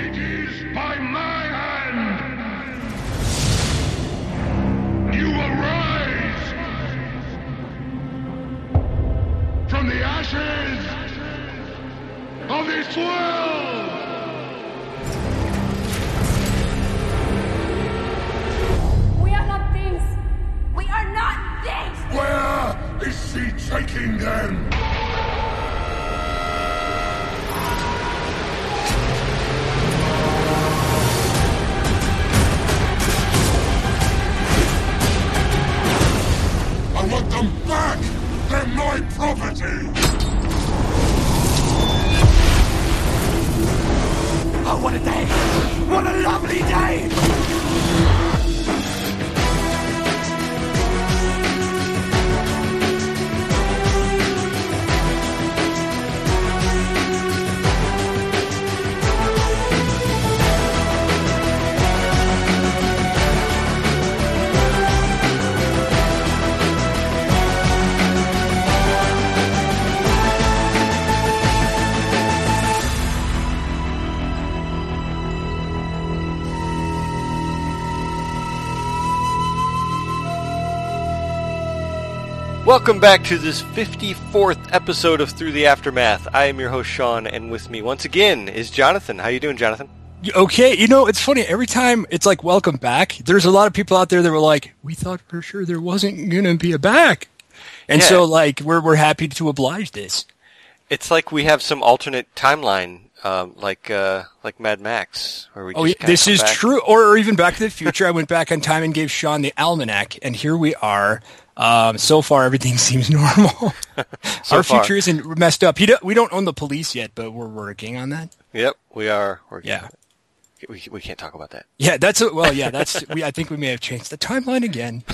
It is by my hand. You will rise from the ashes of this world. We are not things. We are not things. Where is she taking them? I want them back! They're my property! Oh, what a day! What a lovely day! Welcome back to this 54th episode of Through the Aftermath. I am your host, Sean, and with me once again is Jonathan. How you doing, Jonathan? Okay, it's funny. Every time it's like, welcome back, there's a lot of people out there that were like, we thought for sure there wasn't going to be a back. And so, we're happy to oblige this. It's like we have some alternate timeline, like Mad Max, where we just this is back. True. Or even Back to the Future. I went back on time and gave Sean the almanac, and here we are. So far, everything seems normal. Our future isn't messed up. We don't own the police yet, but we're working on that. Yep, we are working. Yeah, we can't talk about that. Yeah, I think we may have changed the timeline again.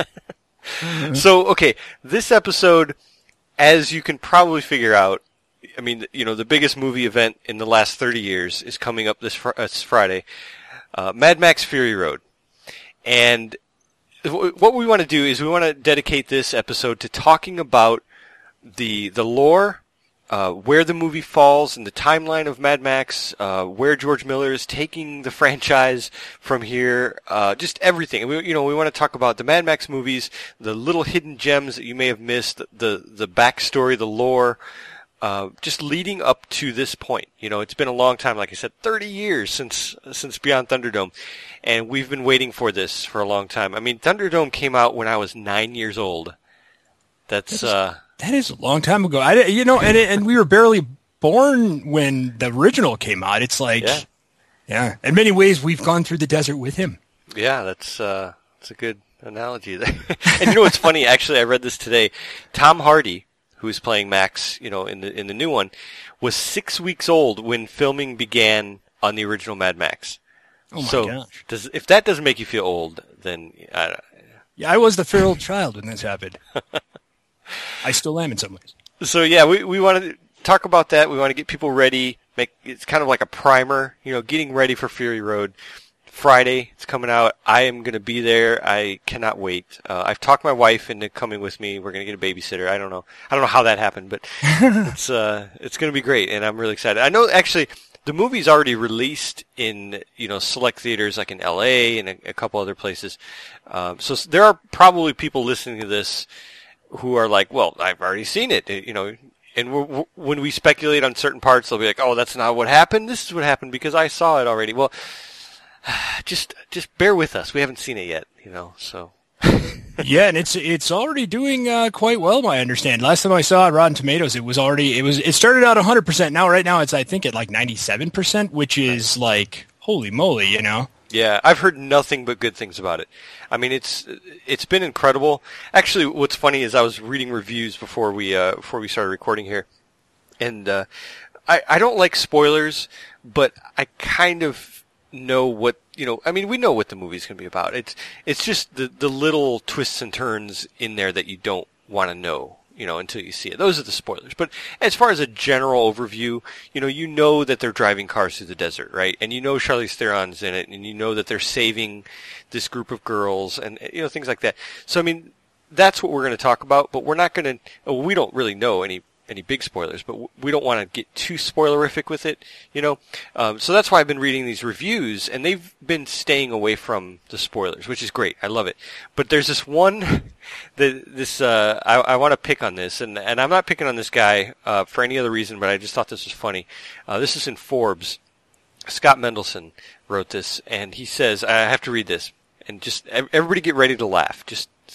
So, okay, this episode, as you can probably figure out, I mean, the biggest movie event in the last 30 years is coming up this Friday, Mad Max Fury Road, and what we want to do is we want to dedicate this episode to talking about the lore, where the movie falls in the timeline of Mad Max, where George Miller is taking the franchise from here, just everything. And we want to talk about the Mad Max movies, the little hidden gems that you may have missed, the backstory, the lore, just leading up to this point. It's been a long time, like I said, 30 years since Beyond Thunderdome, and we've been waiting for this for a long time. I mean, Thunderdome came out when I was 9 years old. That is a long time ago. And we were barely born when the original came out. It's like, yeah. In many ways, we've gone through the desert with him. Yeah, that's a good analogy there. And what's funny? Actually, I read this today. Tom Hardy, who's playing Max, in the new one, was 6 weeks old when filming began on the original Mad Max. Oh my gosh! If that doesn't make you feel old, then I was the feral child when this happened. I still am in some ways. So yeah, we want to talk about that. We want to get people ready. It's kind of like a primer, getting ready for Fury Road. Friday, it's coming out. I am going to be there. I cannot wait. I've talked my wife into coming with me. We're going to get a babysitter. I don't know how that happened, but it's going to be great, and I'm really excited. I know actually the movie's already released in select theaters like in LA and a couple other places. So there are probably people listening to this who are like, well, I've already seen it, and when we speculate on certain parts, they'll be like, oh, that's not what happened. This is what happened because I saw it already. Well, just bear with us. We haven't seen it yet, so. Yeah, and it's already doing quite well, I understand. Last time I saw it, Rotten Tomatoes, it started out 100%. Now, right now, it's I think at like 97%, which is like holy moly, Yeah, I've heard nothing but good things about it. I mean, it's been incredible. Actually, what's funny is I was reading reviews before we started recording here, and I don't like spoilers, but I kind of know what I mean, we know what the movie's going to be about. It's just the little twists and turns in there that you don't want to know, until you see it. Those are the spoilers. But as far as a general overview, you know that they're driving cars through the desert, right? And Charlize Theron's in it, and that they're saving this group of girls, and things like that. So I mean, that's what we're going to talk about. But we're not going to. We don't really know any any big spoilers, but we don't want to get too spoilerific with it, So that's why I've been reading these reviews, and they've been staying away from the spoilers, which is great. I love it. But there's this one, I want to pick on this, and I'm not picking on this guy for any other reason, but I just thought this was funny. This is in Forbes. Scott Mendelson wrote this, and he says, I have to read this, and just everybody get ready to laugh.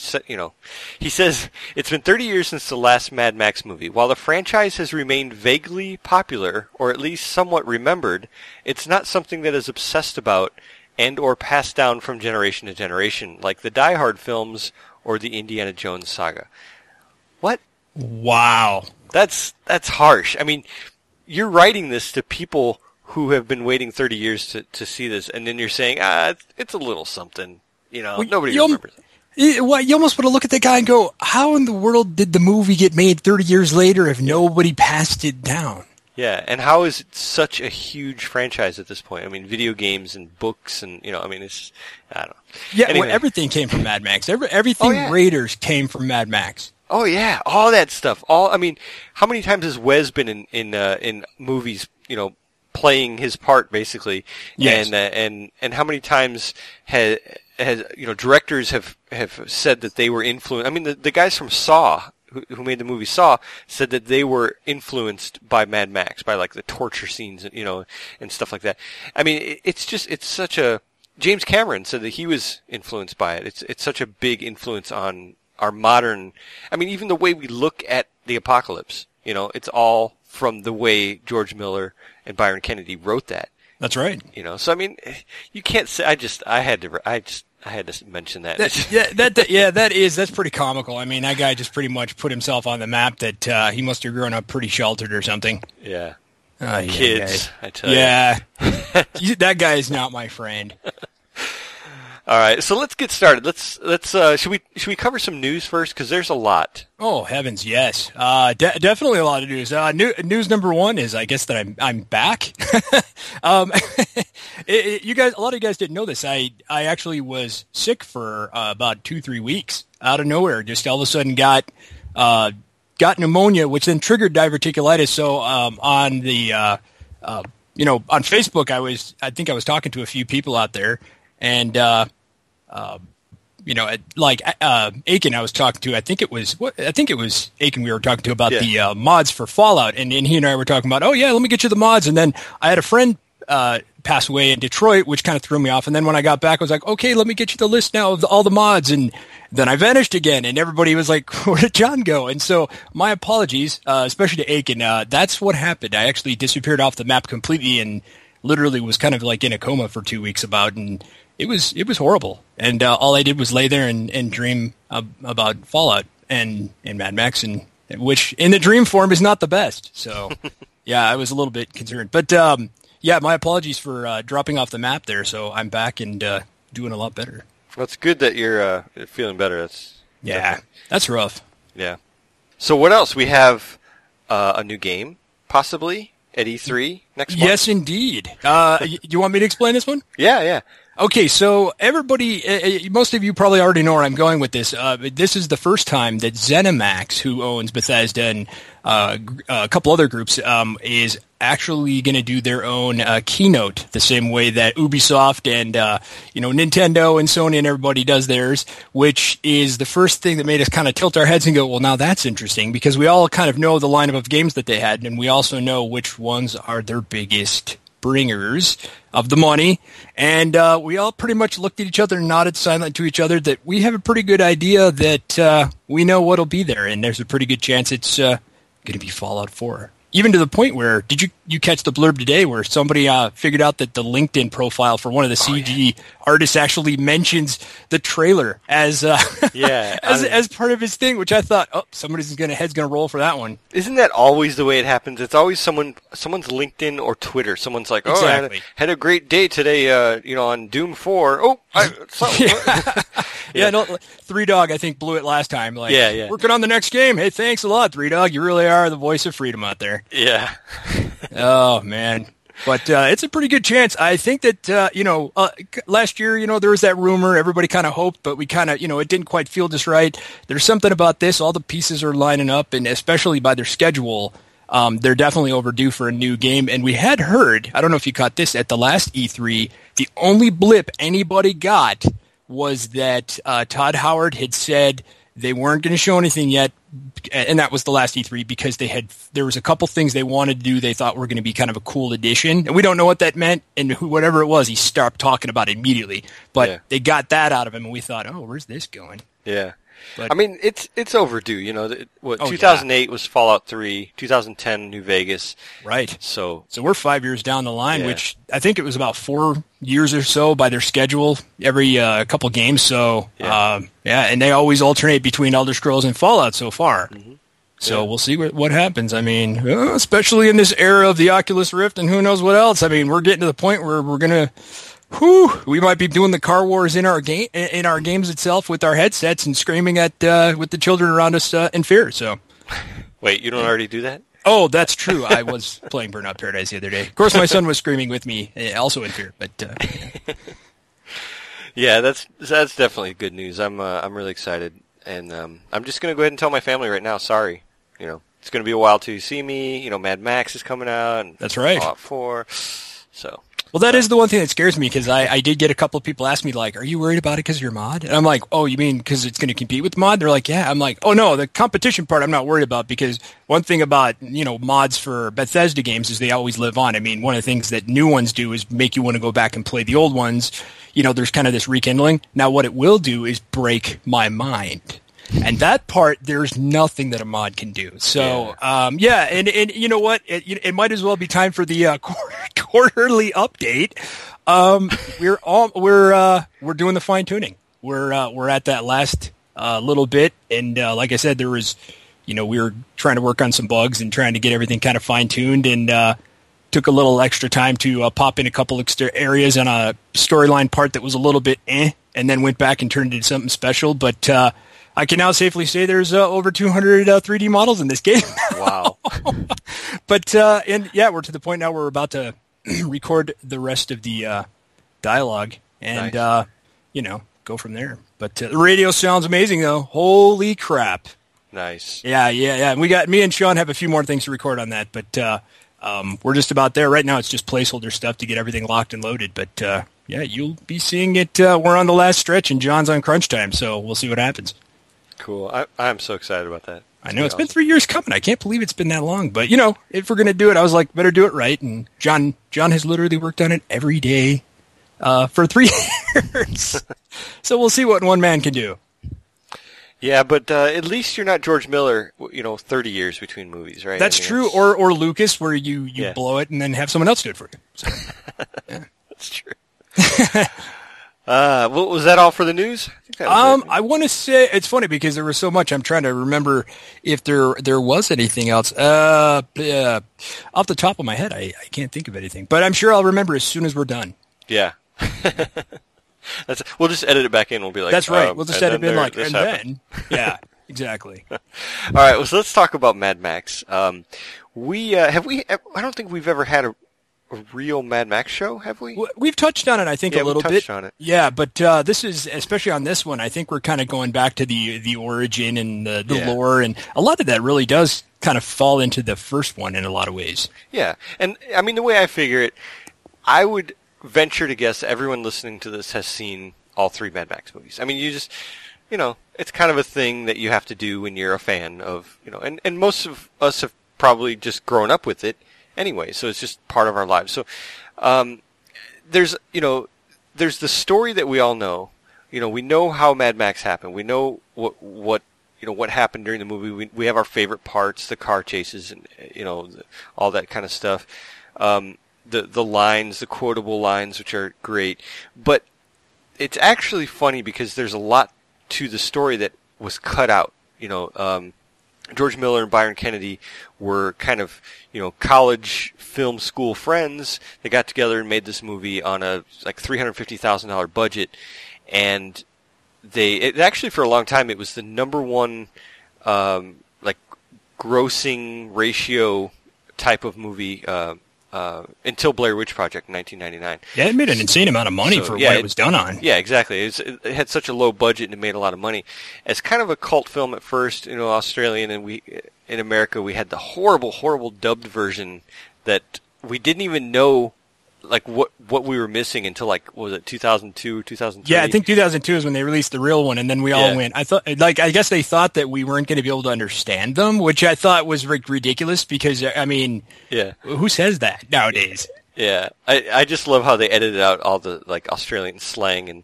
He says, it's been 30 years since the last Mad Max movie. While the franchise has remained vaguely popular, or at least somewhat remembered, it's not something that is obsessed about and or passed down from generation to generation, like the Die Hard films or the Indiana Jones saga. What? Wow. That's harsh. I mean, you're writing this to people who have been waiting 30 years to see this, and then you're saying, it's a little something. Nobody remembers it. You almost want to look at the guy and go, how in the world did the movie get made 30 years later if nobody passed it down? Yeah, and how is it such a huge franchise at this point? I mean, video games and books and, it's, I don't know. Yeah, anyway. Everything came from Mad Max. Everything Raiders came from Mad Max. Oh, yeah, all that stuff. How many times has Wes been in movies, playing his part, basically? Yes. And how many times has directors have said that they were influenced. I mean, the guys from Saw, who made the movie Saw, said that they were influenced by Mad Max, by like the torture scenes, and stuff like that. I mean, it's such a, James Cameron said that he was influenced by it. It's such a big influence on our modern, I mean, even the way we look at the apocalypse, it's all from the way George Miller and Byron Kennedy wrote that. That's right. So I mean, you can't say, I had to mention that. That's pretty comical. I mean, that guy just pretty much put himself on the map that he must have grown up pretty sheltered or something. Yeah. Kids, I tell you. Yeah. That guy is not my friend. All right, so let's get started. Let's should we cover some news first, because there's a lot. Oh heavens, yes, definitely a lot of news. News number one is, I guess, that I'm back. You guys, a lot of you guys didn't know this. I actually was sick for about 2-3 weeks out of nowhere. Just all of a sudden got pneumonia, which then triggered diverticulitis. So on the on Facebook, I think I was talking to a few people out there, and Aiken I was talking to, I think it was Aiken we were talking to about the mods for Fallout, and he and I were talking about, oh yeah, let me get you the mods, and then I had a friend pass away in Detroit, which kind of threw me off, and then when I got back, I was like, okay, let me get you the list now of all the mods, and then I vanished again, and everybody was like, where did John go? And so my apologies, especially to Aiken, that's what happened. I actually disappeared off the map completely and literally was kind of like in a coma for 2 weeks and it was horrible. And all I did was lay there and dream about Fallout and Mad Max, and which in the dream form is not the best. So yeah, I was a little bit concerned. But yeah, my apologies for dropping off the map there. So I'm back and doing a lot better. Well, it's good that you're feeling better. That's rough. Yeah. So what else? We have a new game, possibly, at E3 next month? Yes, indeed. You want me to explain this one? Yeah. Okay, so everybody, most of you probably already know where I'm going with this. This is the first time that ZeniMax, who owns Bethesda and a couple other groups, is actually going to do their own keynote, the same way that Ubisoft and Nintendo and Sony and everybody does theirs, which is the first thing that made us kind of tilt our heads and go, well, now that's interesting, because we all kind of know the lineup of games that they had, and we also know which ones are their biggest bringers of the money, and we all pretty much looked at each other and nodded silent to each other that we have a pretty good idea that we know what'll be there, and there's a pretty good chance it's going to be Fallout 4. Even to the point where, did you catch the blurb today where somebody figured out that the LinkedIn profile for one of the CG artists actually mentions the trailer as as part of his thing, which I thought, somebody's head's gonna roll for that one. Isn't that always the way it happens? It's always someone's LinkedIn or Twitter. Someone's like, exactly. I had a great day today, on Doom 4. No, Three Dog, I think, blew it last time. Working on the next game. Hey, thanks a lot, Three Dog. You really are the voice of freedom out there. Yeah. Oh, man. But it's a pretty good chance. I think that, last year, there was that rumor. Everybody kind of hoped, but we kind of, it didn't quite feel just right. There's something about this. All the pieces are lining up, and especially by their schedule, they're definitely overdue for a new game. And we had heard, I don't know if you caught this, at the last E3, the only blip anybody got was that Todd Howard had said they weren't going to show anything yet, and that was the last E3 because there was a couple things they wanted to do they thought were going to be kind of a cool addition, and we don't know what that meant, and whatever it was, he stopped talking about it immediately. But they got that out of him, and we thought, oh, where's this going? Yeah. But, I mean, it's overdue. 2008 was Fallout 3, 2010 New Vegas. Right. So we're 5 years down the line, which I think it was about 4 years or so by their schedule every couple games. So and they always alternate between Elder Scrolls and Fallout so far. Mm-hmm. So we'll see what happens. I mean, especially in this era of the Oculus Rift and who knows what else. I mean, we're getting to the point where we're gonna. We might be doing the car wars in our games itself with our headsets and screaming at with the children around us in fear. So, wait, you don't already do that? Oh, that's true. I was playing Burnout Paradise the other day. Of course, my son was screaming with me, also in fear. But yeah, that's definitely good news. I'm really excited, and I'm just gonna go ahead and tell my family right now. Sorry, it's gonna be a while till you see me. Mad Max is coming out, and that's right. Fallout 4. So. Well, that is the one thing that scares me because I did get a couple of people ask me, like, are you worried about it because you're mod? And I'm like, oh, you mean because it's going to compete with mod? They're like, yeah. I'm like, oh, no, the competition part I'm not worried about because one thing about, mods for Bethesda games is they always live on. I mean, one of the things that new ones do is make you want to go back and play the old ones. There's kind of this rekindling. Now, what it will do is break my mind. And that part, there's nothing that a mod can do. So, and you know what? It might as well be time for the quarterly update. We're doing the fine tuning. We're at that last little bit, and like I said, there was, we were trying to work on some bugs and trying to get everything kind of fine tuned, and took a little extra time to pop in a couple extra areas on a storyline part that was a little bit and then went back and turned it into something special, but. I can now safely say there's over 200 3D models in this game. Wow. But, we're to the point now where we're about to record the rest of the dialogue and, nice. Go from there. But the radio sounds amazing, though. Holy crap. Nice. Yeah. Me and Sean have a few more things to record on that, but we're just about there. Right now it's just placeholder stuff to get everything locked and loaded, but you'll be seeing it. We're on the last stretch, and John's on crunch time, so we'll see what happens. Cool. I'm so excited about that. I know it's been 3 years coming. I can't believe it's been that long. But if we're gonna do it, I was like, better do it right. And John has literally worked on it every day for 3 years. So we'll see what one man can do. Yeah, but at least you're not George Miller. 30 years between movies, right? That's true. Or Lucas, where you blow it and then have someone else do it for you. So, yeah. That's true. Was that all for the news? I want to say it's funny because there was so much. I'm trying to remember if there was anything else. Off the top of my head, I can't think of anything, but I'm sure I'll remember as soon as we're done. Yeah. We'll just edit it back in. We'll be like, that's right. We'll just edit it in like, and then, yeah, exactly. All right. Well, so let's talk about Mad Max. I don't think we've ever had a real Mad Max show, have we? We've touched on it, I think, a little bit. On it. Yeah, but this is, especially on this one, I think we're kind of going back to the origin and the lore, and a lot of that really does kind of fall into the first one in a lot of ways. Yeah, and I mean, the way I figure it, I would venture to guess everyone listening to this has seen all 3 Mad Max movies. I mean, you just, it's kind of a thing that you have to do when you're a fan of, and most of us have probably just grown up with it anyway, so it's just part of our lives. So there's the story that we all know. We know how Mad Max happened. We know what happened during the movie. We have our favorite parts, the car chases, and all that kind of stuff. The lines, the quotable lines, which are great. But it's actually funny because there's a lot to the story that was cut out. George Miller and Byron Kennedy were kind of, college film school friends. They got together and made this movie on a $350,000 budget, and it actually for a long time it was the number one grossing ratio type of movie until Blair Witch Project in 1999. Yeah, it made an insane amount of money for what it was done on. Yeah, exactly. It had such a low budget and it made a lot of money. As kind of a cult film at first, Australian, and in America we had the horrible, horrible dubbed version that we didn't even know like what we were missing until like, what was it, 2002, 2003? Yeah, I think 2002 is when they released the real one, and then we all went. I guess they thought that we weren't going to be able to understand them, which I thought was ridiculous because who says that nowadays? Yeah, I just love how they edited out all the like Australian slang and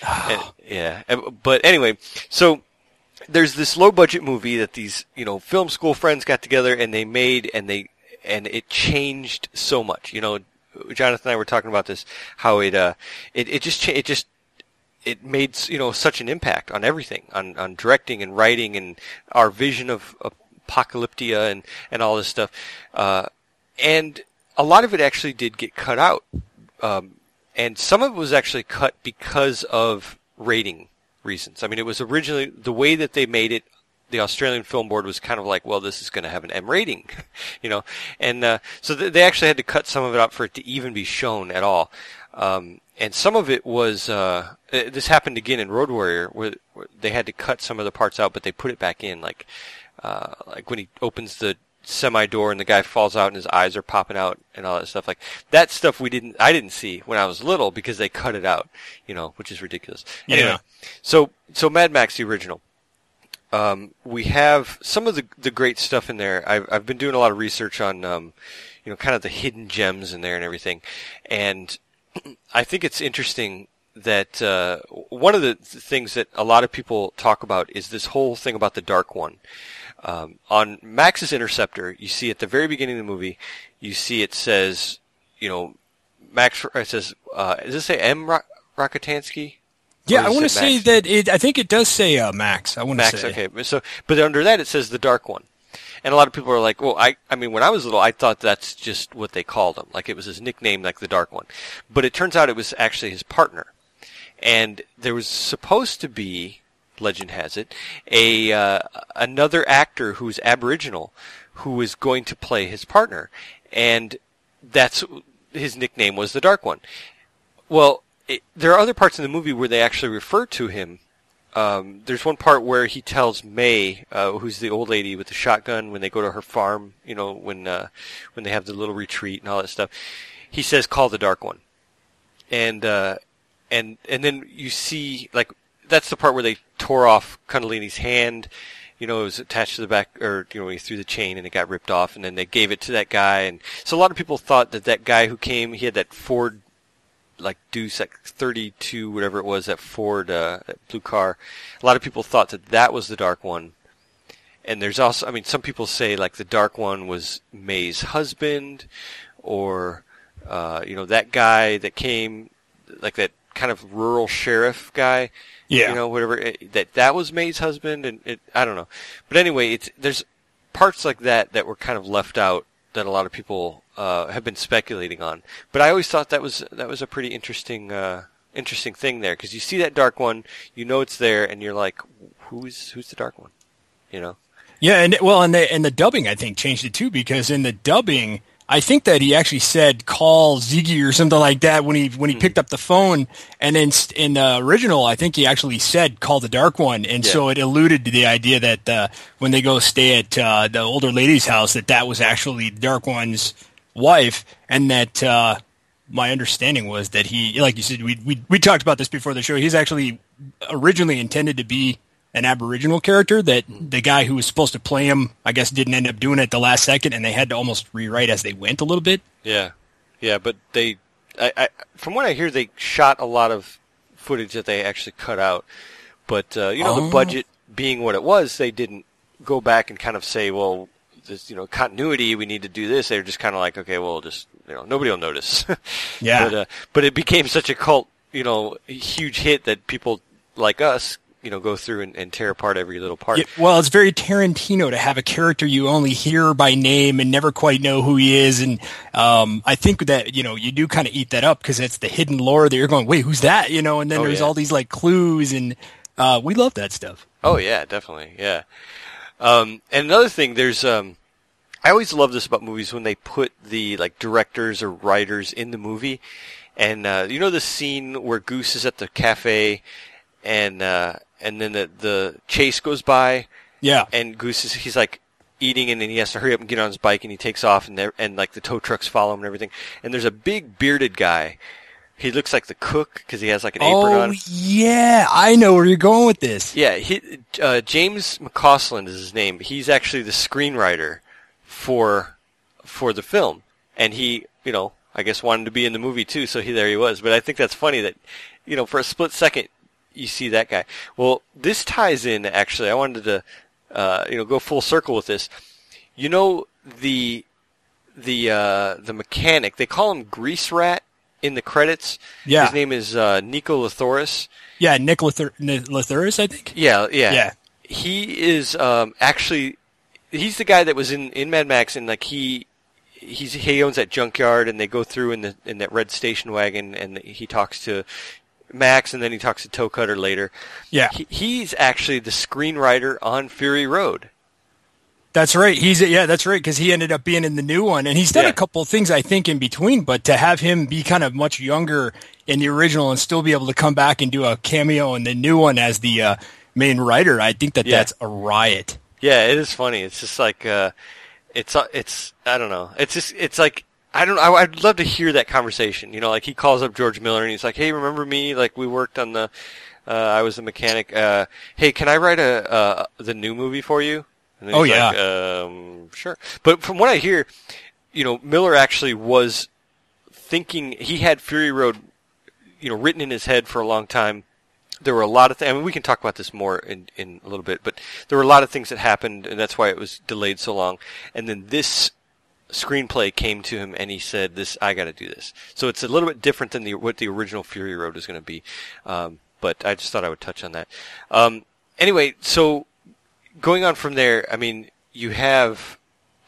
But anyway, so there's this low budget movie that these film school friends got together and they made, and it changed so much. Jonathan and I were talking about this, how it made such an impact on everything, on directing and writing and our vision of apocalyptia and all this stuff, and a lot of it actually did get cut out, and some of it was actually cut because of rating reasons. I mean, it was originally the way that they made it. The Australian Film Board was kind of like, well, this is going to have an M rating, and so they actually had to cut some of it out for it to even be shown at all. And some of it was this happened again in Road Warrior, where they had to cut some of the parts out, but they put it back in, like when he opens the semi door and the guy falls out and his eyes are popping out and all that stuff. Like that stuff I didn't see when I was little because they cut it out, which is ridiculous. Yeah. Anyway, so Mad Max the original. We have some of the great stuff in there. I've been doing a lot of research on, kind of the hidden gems in there and everything. And I think it's interesting that, one of the things that a lot of people talk about is this whole thing about the Dark One. On Max's Interceptor, you see at the very beginning of the movie, you see it says, Max, it says, does it say M. Rockatansky? Yeah, I want to say that I think it does say Max. I want to say. Okay. So, but under that it says the Dark One. And a lot of people are like, well, I mean, when I was little, I thought that's just what they called him. Like it was his nickname, like the Dark One. But it turns out it was actually his partner. And there was supposed to be, legend has it, another actor who's Aboriginal who was going to play his partner. And his nickname was the Dark One. Well, there are other parts in the movie where they actually refer to him. There's one part where he tells May, who's the old lady with the shotgun, when they go to her farm, when they have the little retreat and all that stuff. He says, "Call the Dark One," and then you see, like, that's the part where they tore off Kundalini's hand. It was attached to the back, or he threw the chain and it got ripped off, and then they gave it to that guy. And so a lot of people thought that guy who came, he had that Ford, like Deuce, like 32, whatever it was, that Ford, that blue car. A lot of people thought that was the Dark One. And there's also, I mean, some people say like the Dark One was May's husband, or, that guy that came, like that kind of rural sheriff guy. Yeah. Whatever, that was May's husband, and I don't know. But anyway, there's parts like that were kind of left out that a lot of people have been speculating on. But I always thought that was a pretty interesting thing there, because you see that Dark One, it's there, and you're like, who's the Dark One? Yeah, and the dubbing I think changed it too, because in the dubbing I think that he actually said call Ziggy or something like that when he picked up the phone, and then in the original I think he actually said call the Dark One, and so it alluded to the idea that when they go stay at the older lady's house, that was actually the Dark One's wife, and that my understanding was that he, like you said, we talked about this before the show, he's actually originally intended to be an Aboriginal character, that the guy who was supposed to play him, I guess, didn't end up doing it at the last second, and they had to almost rewrite as they went a little bit. Yeah, but they, from what I hear, they shot a lot of footage that they actually cut out. But the budget being what it was, they didn't go back and kind of say, well, this, continuity, we need to do this. They were just kind of like, okay, well, just nobody will notice. Yeah. But it became such a cult, huge hit that people like us, go through and tear apart every little part. Yeah, well, it's very Tarantino to have a character you only hear by name and never quite know who he is. And I think that, you do kind of eat that up because it's the hidden lore that you're going, wait, who's that? And then there's all these like clues, and we love that stuff. Oh, yeah, definitely. Yeah. And another thing, there's, I I always love this about movies when they put the like directors or writers in the movie, and you know the scene where Goose is at the cafe, and then the chase goes by, Yeah. and Goose he's like eating, and then he has to hurry up and get on his bike, and he takes off, and like the tow trucks follow him and everything, and there's a big bearded guy. He looks like the cook because he has like an apron on. Oh, yeah. I know where you're going with this. Yeah, James McCausland is his name. He's actually the screenwriter for the film, and he, you know, I guess wanted to be in the movie too, so there he was. But I think that's funny that, you know, for a split second you see that guy. Well, this ties in actually. I wanted to, go full circle with this. You know, the mechanic, they call him Grease Rat in the credits. Yeah. His name is Nico Lathoris. Yeah, Nick Lathuris, I think. Yeah. He is actually, he's the guy that was in Mad Max, and like he owns that junkyard, and they go through in that red station wagon, and he talks to Max, and then he talks to Toe Cutter later. Yeah. He's actually the screenwriter on Fury Road. That's right. That's right, because he ended up being in the new one, and he's done a couple of things, I think, in between, but to have him be kind of much younger in the original and still be able to come back and do a cameo in the new one as the main writer, I think that's a riot. Yeah, it is funny. It's just like, it's I don't know. It's like, I'd love to hear that conversation. You know, like he calls up George Miller and he's like, hey, remember me? Like we worked on I was a mechanic. Hey, can I write the new movie for you? And then he's like, sure. But from what I hear, you know, Miller actually was thinking, he had Fury Road, you know, written in his head for a long time. There were a lot of things, I mean, we can talk about this more in a little bit, but there were a lot of things that happened, and that's why it was delayed so long. And then this screenplay came to him, and he said, I gotta do this. So it's a little bit different than what the original Fury Road is going to be. But I just thought I would touch on that. Anyway, so going on from there, I mean, you have,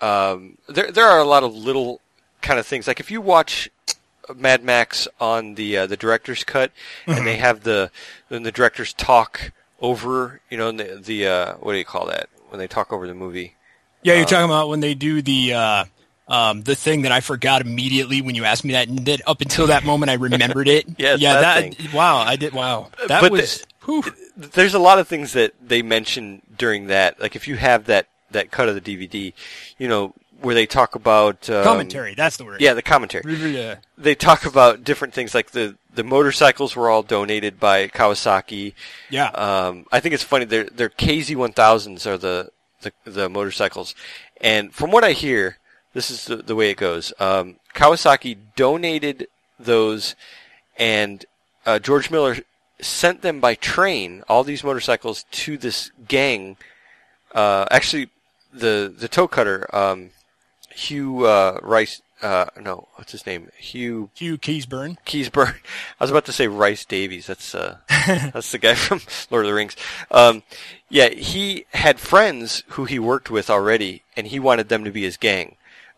there are a lot of little kind of things. Like if you watch Mad Max on the director's cut, and they have the directors talk over, you know, the what do you call that when they talk over the movie? Yeah, you're talking about when they do the thing that I forgot immediately when you asked me that, and that up until that moment I remembered it. Yes, yeah, that thing. Wow, I did. Wow, that but was. There's a lot of things that they mention during that. Like if you have that cut of the DVD, you know, where they talk about commentary. That's the word. Yeah, the commentary. They talk about different things, like the motorcycles were all donated by Kawasaki. Yeah. I think it's funny. Their KZ-1000s are the motorcycles, and from what I hear, this is the way it goes. Kawasaki donated those, and George Miller sent them by train, all these motorcycles, to this gang. Actually, the toe cutter, Hugh Rice. No, what's his name? Hugh Keysburn. I was about to say Rice Davies. That's that's the guy from Lord of the Rings. Yeah, he had friends who he worked with already, and he wanted them to be his gang.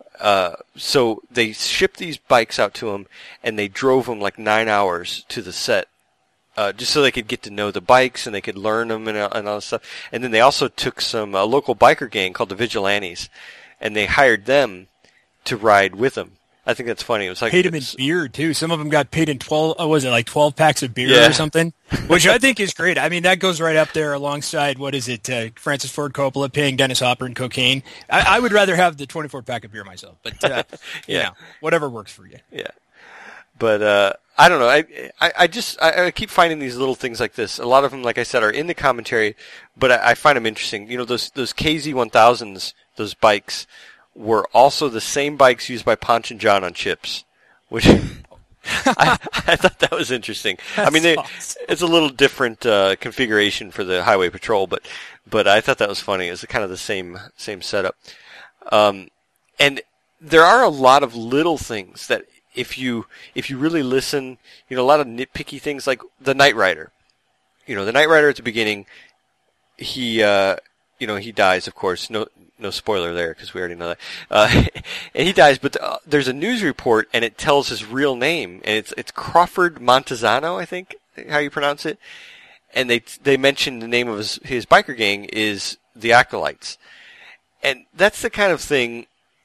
So they shipped these bikes out to him, and they drove him like 9 hours to the set, just so they could get to know the bikes and they could learn them and all that stuff. And then they also took a local biker gang called the Vigilantes, and they hired them to ride with them. I think that's funny. It was like paid them in beer too. Some of them got paid in 12. Was it like 12 packs of beer or something? Which I think is great. I mean, that goes right up there alongside Francis Ford Coppola paying Dennis Hopper in cocaine. I would rather have the 24 pack of beer myself, but you know, whatever works for you. Yeah, but I don't know. I keep finding these little things like this. A lot of them, like I said, are in the commentary, but I find them interesting. You know, those KZ-1000s, those bikes, were also the same bikes used by Ponch and John on Chips, which I thought that was interesting. I mean, awesome. It's a little different configuration for the Highway Patrol, but I thought that was funny. It's kind of the same setup. And there are a lot of little things that if you really listen, you know, a lot of nitpicky things, like the Knight Rider. You know, the Knight Rider at the beginning, he dies, of course. No spoiler there, because we already know that. And he dies, but there's a news report, and it tells his real name, and it's Crawford Montezano, I think, how you pronounce it. And they mention the name of his biker gang is the Acolytes. And that's the kind of thing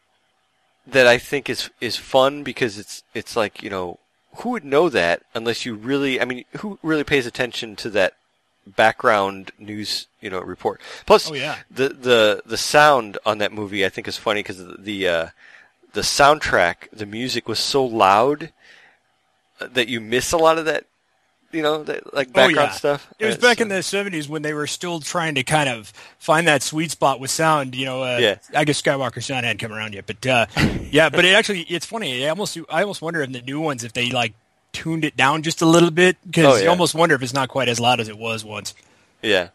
that I think is fun because it's like, you know, who would know that unless you really, I mean, who really pays attention to that background news, you know, report? Plus, the sound on that movie I think is funny because the soundtrack, the music was so loud that you miss a lot of that, you know, that, like background stuff. It was back in the 70s when they were still trying to kind of find that sweet spot with sound. You know, I guess Skywalker's sound hadn't come around yet, but yeah, but it's funny. I almost wonder in the new ones if they like tuned it down just a little bit because you almost wonder if it's not quite as loud as it was once. Yeah.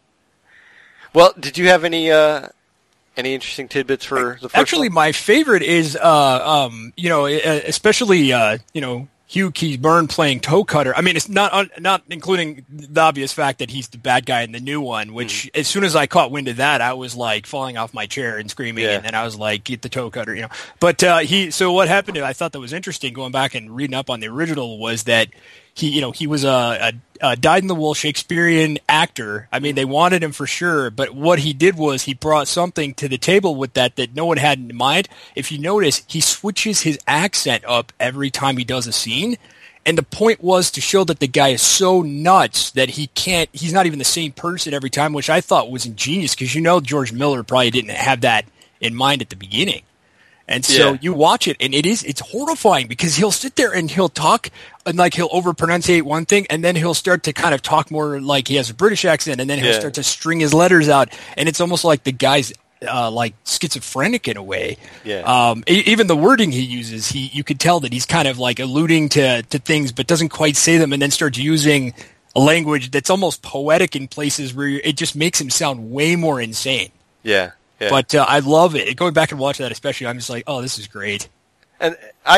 Well, did you have any interesting tidbits for the first Actually, one? my favorite is, you know, especially, you know, Hugh Keays-Byrne playing Toe Cutter. I mean, it's not including the obvious fact that he's the bad guy in the new one, which as soon as I caught wind of that, I was like falling off my chair and screaming, and then I was like, get the Toe Cutter, you know. But so what happened I thought that was interesting going back and reading up on the original was that he was a dyed-in-the-wool Shakespearean actor. I mean, they wanted him for sure, but what he did was he brought something to the table with that no one had in mind. If you notice, he switches his accent up every time he does a scene, and the point was to show that the guy is so nuts that he's not even the same person every time, which I thought was ingenious because, you know, George Miller probably didn't have that in mind at the beginning. And so you watch it, and it's horrifying because he'll sit there and he'll talk, and like he'll overpronunciate one thing, and then he'll start to kind of talk more like he has a British accent, and then he'll start to string his letters out, and it's almost like the guy's like schizophrenic in a way. Yeah. Even the wording he uses, you could tell that he's kind of like alluding to things, but doesn't quite say them, and then starts using a language that's almost poetic in places where it just makes him sound way more insane. Yeah. Yeah. But I love it. Going back and watching that especially, I'm just like, oh, this is great. And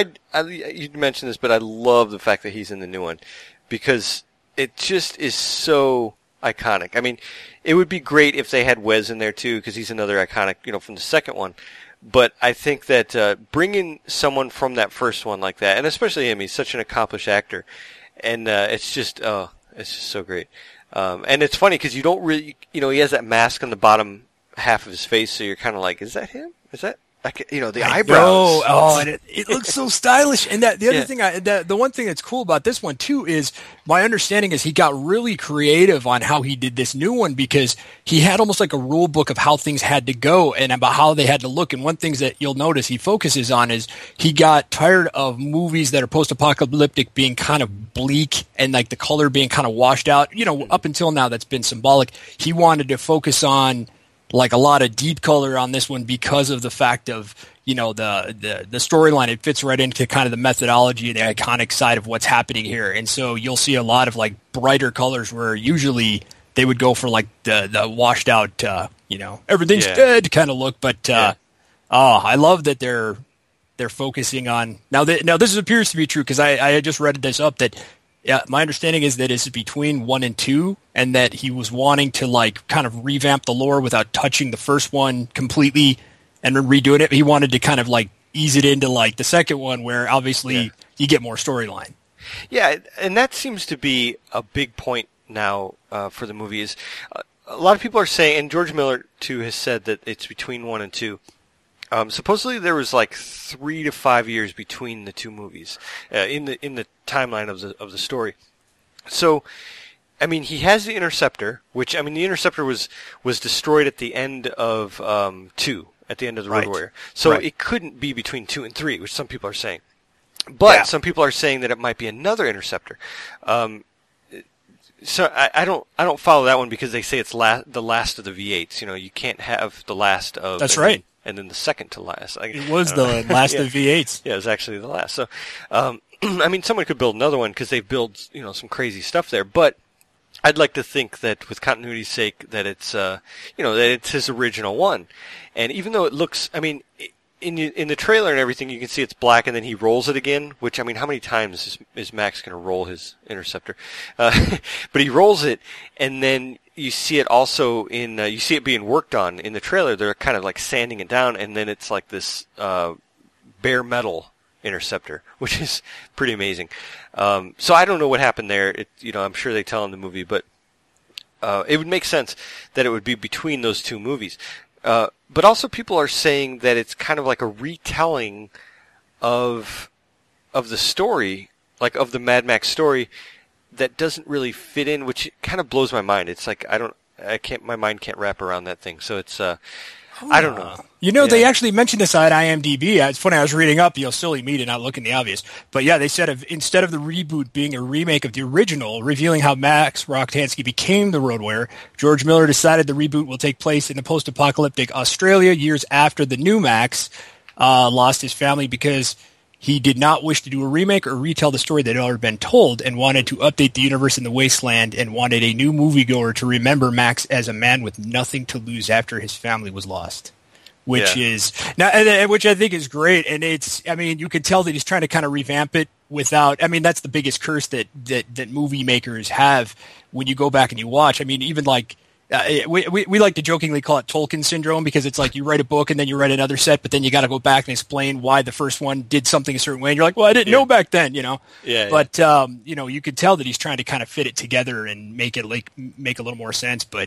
you mentioned this, but I love the fact that he's in the new one because it just is so iconic. I mean, it would be great if they had Wes in there too because he's another iconic, you know, from the second one. But I think that bringing someone from that first one like that, and especially him, he's such an accomplished actor, and it's just so great. And it's funny because you don't really, you know, he has that mask on the bottom half of his face, so you're kind of like, is that him? Is that, like, you know, the eyebrows? Oh, and it looks so stylish. And the other thing, the one thing that's cool about this one too is my understanding is he got really creative on how he did this new one because he had almost like a rule book of how things had to go and about how they had to look. And one thing that you'll notice he focuses on is he got tired of movies that are post-apocalyptic being kind of bleak and like the color being kind of washed out. You know, up until now that's been symbolic. He wanted to focus on like a lot of deep color on this one because of the fact of, you know, the storyline. It fits right into kind of the methodology and the iconic side of what's happening here. And so you'll see a lot of like brighter colors where usually they would go for like the washed out, you know, everything's dead kind of look. But I love that they're focusing on now this appears to be true because I just read this up that my understanding is that it's between 1 and 2, and that he was wanting to like kind of revamp the lore without touching the first one completely and redoing it. He wanted to kind of like ease it into like the second one, where obviously you get more storyline. Yeah, and that seems to be a big point now for the movie. Is a lot of people are saying, and George Miller too has said that it's between 1 and 2. Supposedly there was like 3 to 5 years between the two movies in the timeline of the story. So, I mean, he has the Interceptor, which, I mean, the Interceptor was destroyed at the end of 2, at the end of the Road Warrior. So it couldn't be between 2 and 3, which some people are saying. But some people are saying that it might be another Interceptor. So I don't follow that one because they say it's the last of the V8s. You know, you can't have the last of. That's right. And then the second to last. It was the last of V8s. Yeah, it was actually the last. So, I mean, someone could build another one because they build, you know, some crazy stuff there. But I'd like to think that, with continuity's sake, that it's, you know, that it's his original one. And even though it looks, I mean, in the trailer and everything, you can see it's black, and then he rolls it again. Which, I mean, how many times is Max going to roll his Interceptor? But he rolls it, and then you see it also you see it being worked on in the trailer. They're kind of like sanding it down, and then it's like this bare metal Interceptor, which is pretty amazing. So I don't know what happened there. You know, I'm sure they tell in the movie, but it would make sense that it would be between those two movies. But also people are saying that it's kind of like a retelling of the story, like of the Mad Max story, that doesn't really fit in, which kind of blows my mind. It's like my mind can't wrap around that thing. So it's I don't know. They actually mentioned this on IMDb. It's funny, I was reading up, silly me to not look in the obvious. But yeah, they said instead of the reboot being a remake of the original, revealing how Max Roktansky became the Road Warrior, George Miller decided the reboot will take place in a post-apocalyptic Australia years after the new Max lost his family, because he did not wish to do a remake or retell the story that had already been told, and wanted to update the universe in the wasteland, and wanted a new moviegoer to remember Max as a man with nothing to lose after his family was lost. Which is now, which I think is great, and you could tell that he's trying to kind of revamp it without. That's the biggest curse that movie makers have when you go back and you watch. Even like. We like to jokingly call it Tolkien syndrome, because it's like you write a book and then you write another set, but then you got to go back and explain why the first one did something a certain way. And you're like, well, I didn't know back then, Yeah. But you could tell that he's trying to kind of fit it together and make it make a little more sense. But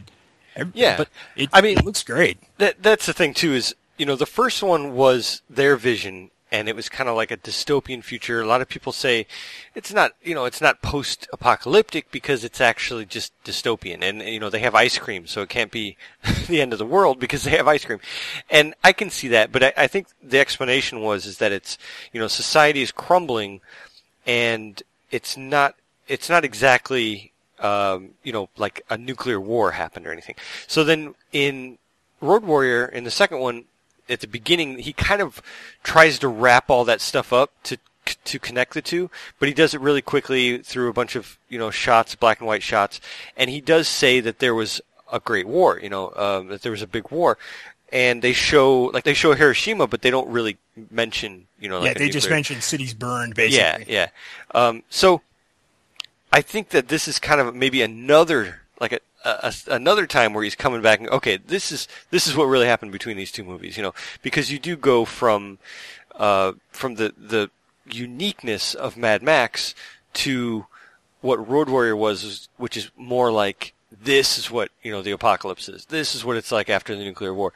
it looks great. That's the thing too. Is the first one was their vision. And it was kind of like a dystopian future. A lot of people say it's not, it's not post-apocalyptic because it's actually just dystopian. And, they have ice cream, so it can't be the end of the world because they have ice cream. And I can see that, but I think the explanation is that it's, society is crumbling, and it's not exactly, like a nuclear war happened or anything. So then in Road Warrior, in the second one, at the beginning, he kind of tries to wrap all that stuff up to connect the two, but he does it really quickly through a bunch of shots, black and white shots, and he does say that there was a great war, that there was a big war, and they show Hiroshima, but they don't really mention they just mention cities burned, basically. Yeah. So I think that this is kind of maybe another another time where he's coming back and, okay, this is what really happened between these two movies, because you do go from the uniqueness of Mad Max to what Road Warrior was, which is more like, this is what, the apocalypse is. This is what it's like after the nuclear war.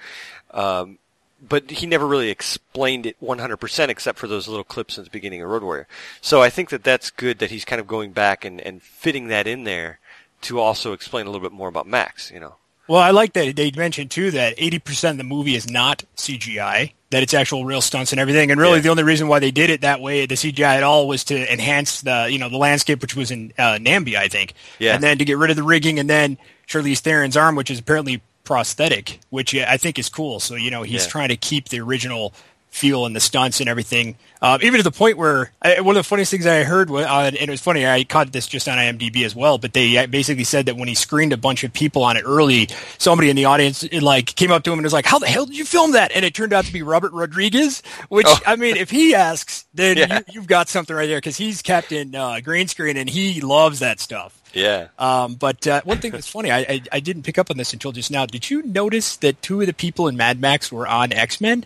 But he never really explained it 100% except for those little clips at the beginning of Road Warrior. So I think that that's good that he's kind of going back and fitting that in there to also explain a little bit more about Max, Well, I like that they mentioned, too, that 80% of the movie is not CGI, that it's actual real stunts and everything. And really the only reason why they did it that way, the CGI at all, was to enhance the landscape, which was in Namibia, I think. Yeah. And then to get rid of the rigging, and then Charlize Theron's arm, which is apparently prosthetic, which I think is cool. So, he's trying to keep the original feel and the stunts and everything. Even to the point where one of the funniest things I heard, and it was funny, I caught this just on IMDb as well, but they basically said that when he screened a bunch of people on it early, somebody in the audience came up to him and was like, how the hell did you film that? And it turned out to be Robert Rodriguez, which, if he asks, then you've got something right there, because he's Captain Green Screen, and he loves that stuff. Yeah. But one thing that's funny, I didn't pick up on this until just now. Did you notice that two of the people in Mad Max were on X-Men?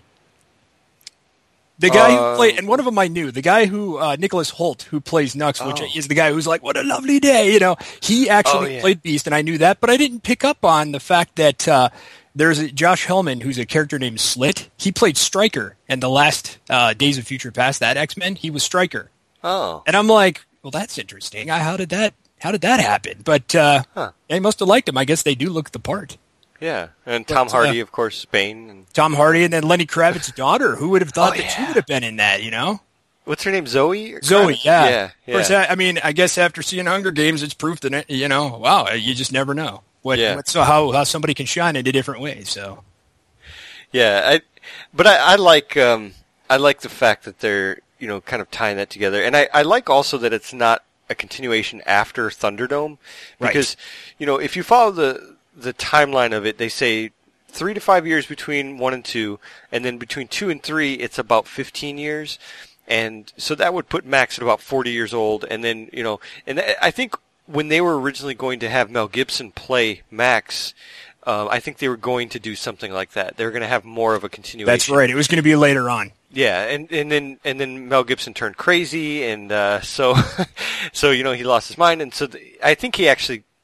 The guy who played, and one of them I knew, the guy who, Nicholas Hoult, who plays Nux, which is the guy who's like, what a lovely day, he actually played Beast, and I knew that, but I didn't pick up on the fact that there's Josh Hellman, who's a character named Slit. He played Stryker in the last Days of Future Past, that X-Men. He was Stryker. Oh. And I'm like, well, that's interesting. How did that happen? But they must have liked him. I guess they do look the part. Yeah, and Tom Hardy, of course, Bane. And Tom Hardy, and then Lenny Kravitz's daughter. Who would have thought that she would have been in that, What's her name, Zoe? Zoe, yeah. Of course, I guess after seeing Hunger Games, it's proof that, wow, you just never know how somebody can shine in a different way, so. Yeah, I like the fact that they're, kind of tying that together. And I like also that it's not a continuation after Thunderdome. Because, if you follow the timeline of it, they say 3 to 5 years between 1 and 2, and then between 2 and 3, it's about 15 years. And so that would put Max at about 40 years old. And then, and I think when they were originally going to have Mel Gibson play Max, I think they were going to do something like that. They were going to have more of a continuation. That's right. It was going to be later on. Yeah, and then Mel Gibson turned crazy, and so he lost his mind, and so I think he actually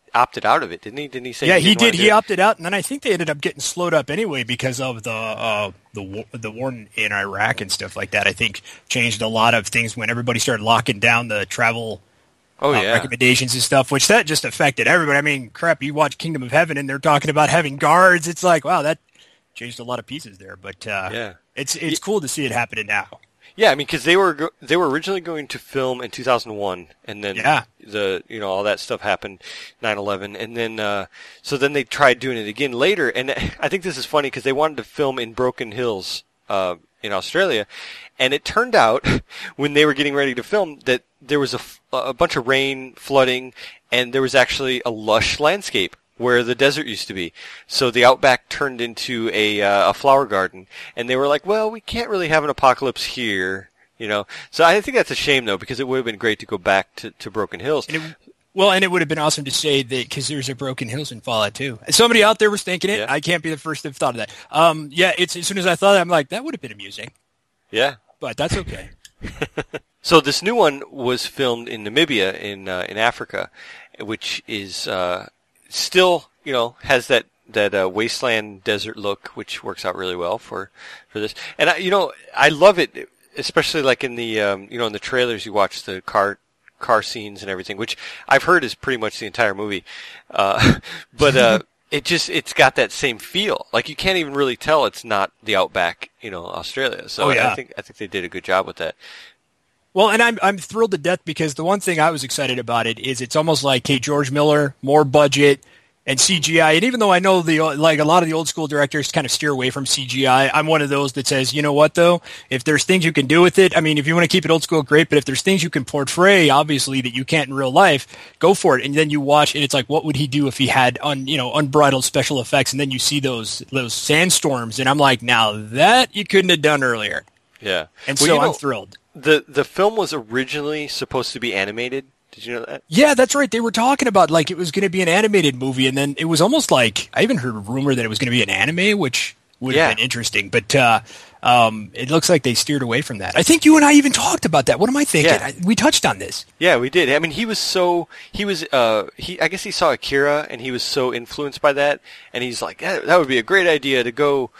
opted out of it, didn't he? Didn't he say? Yeah, he did. He opted out, and then I think they ended up getting slowed up anyway because of the war in Iraq and stuff like that. I think changed a lot of things when everybody started locking down the travel recommendations and stuff, which that just affected everybody. I mean, crap, you watch Kingdom of Heaven, and they're talking about having guards. It's like, wow, that changed a lot of pieces there. But it's cool to see it happening now. Yeah, I mean, because they were originally going to film in 2001, and then all that stuff happened, 9/11, and then so then they tried doing it again later. And I think this is funny because they wanted to film in Broken Hills in Australia, and it turned out when they were getting ready to film that there was a bunch of rain, flooding, and there was actually a lush landscape where the desert used to be. So the outback turned into a flower garden, and they were like, well, we can't really have an apocalypse here, So I think that's a shame, though, because it would have been great to go back to Broken Hills. And it would have been awesome to say that, because there's a Broken Hills in Fallout 2. Somebody out there was thinking it. Yeah. I can't be the first to have thought of that. As soon as I thought of it, I'm like, that would have been amusing. Yeah. But that's okay. So this new one was filmed in Namibia in Africa, which is still, has that wasteland desert look, which works out really well for this. And I love it, especially like in the in the trailers you watch the car scenes and everything, which I've heard is pretty much the entire movie. But it's got that same feel. Like you can't even really tell it's not the outback, Australia. So I think they did a good job with that. Well, and I'm thrilled to death because the one thing I was excited about it is it's almost like, hey, George Miller, more budget and CGI. And even though I know a lot of the old school directors kind of steer away from CGI, I'm one of those that says, you know what though, if there's things you can do with it, I mean, if you want to keep it old school, great. But if there's things you can portray, obviously that you can't in real life, go for it. And then you watch, and it's like, what would he do if he had unbridled special effects? And then you see those sandstorms, and I'm like, now that you couldn't have done earlier. Yeah, and so I'm thrilled. The film was originally supposed to be animated. Did you know that? Yeah, that's right. They were talking about like it was going to be an animated movie, and then it was almost like I even heard a rumor that it was going to be an anime, which would have been interesting. But it looks like they steered away from that. I think you and I even talked about that. What am I thinking? Yeah. We touched on this. Yeah, we did. I mean, I guess he saw Akira, and he was so influenced by that, and he's like, that would be a great idea to go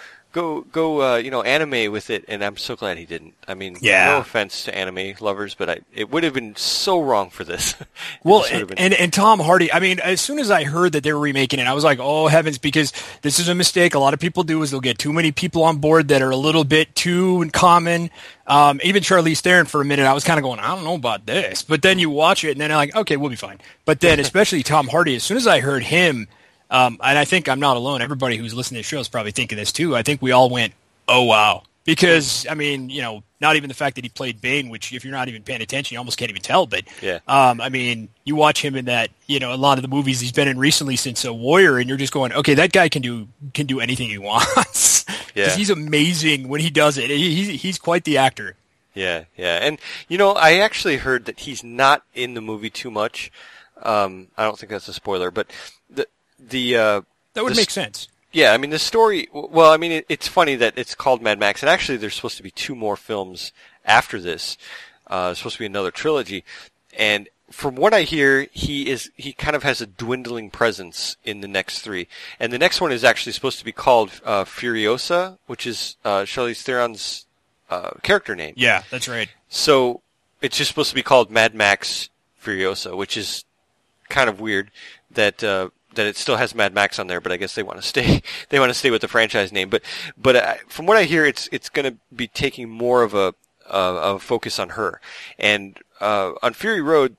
anime with it, and I'm so glad he didn't. I mean, no offense to anime lovers, but it would have been so wrong for this. Well, and Tom Hardy, I mean, as soon as I heard that they were remaking it, I was like, oh heavens, because this is a mistake a lot of people do is they'll get too many people on board that are a little bit too common. Even Charlize Theron for a minute, I was kind of going, I don't know about this. But then you watch it, and then I'm like, okay, we'll be fine. But then especially Tom Hardy, as soon as I heard him, and I think I'm not alone. Everybody who's listening to the show is probably thinking this too. I think we all went, oh, wow. Because, I mean, not even the fact that he played Bane, which if you're not even paying attention, you almost can't even tell. But, I mean, you watch him in that, a lot of the movies he's been in recently since A Warrior, and you're just going, okay, that guy can do anything he wants. Because he's amazing when he does it. He's quite the actor. Yeah, yeah. And, I actually heard that he's not in the movie too much. I don't think that's a spoiler, but that would make sense. Yeah, I mean, the story, well, I mean, it's funny that it's called Mad Max, and actually there's supposed to be 2 more films after this. It's supposed to be another trilogy. And from what I hear, he kind of has a dwindling presence in the next 3. And the next one is actually supposed to be called Furiosa, which is Charlize Theron's character name. Yeah, that's right. So it's just supposed to be called Mad Max Furiosa, which is kind of weird that it still has Mad Max on there, but I guess they want to stay with the franchise name. But from what I hear, it's going to be taking more of a focus on her. And on Fury Road,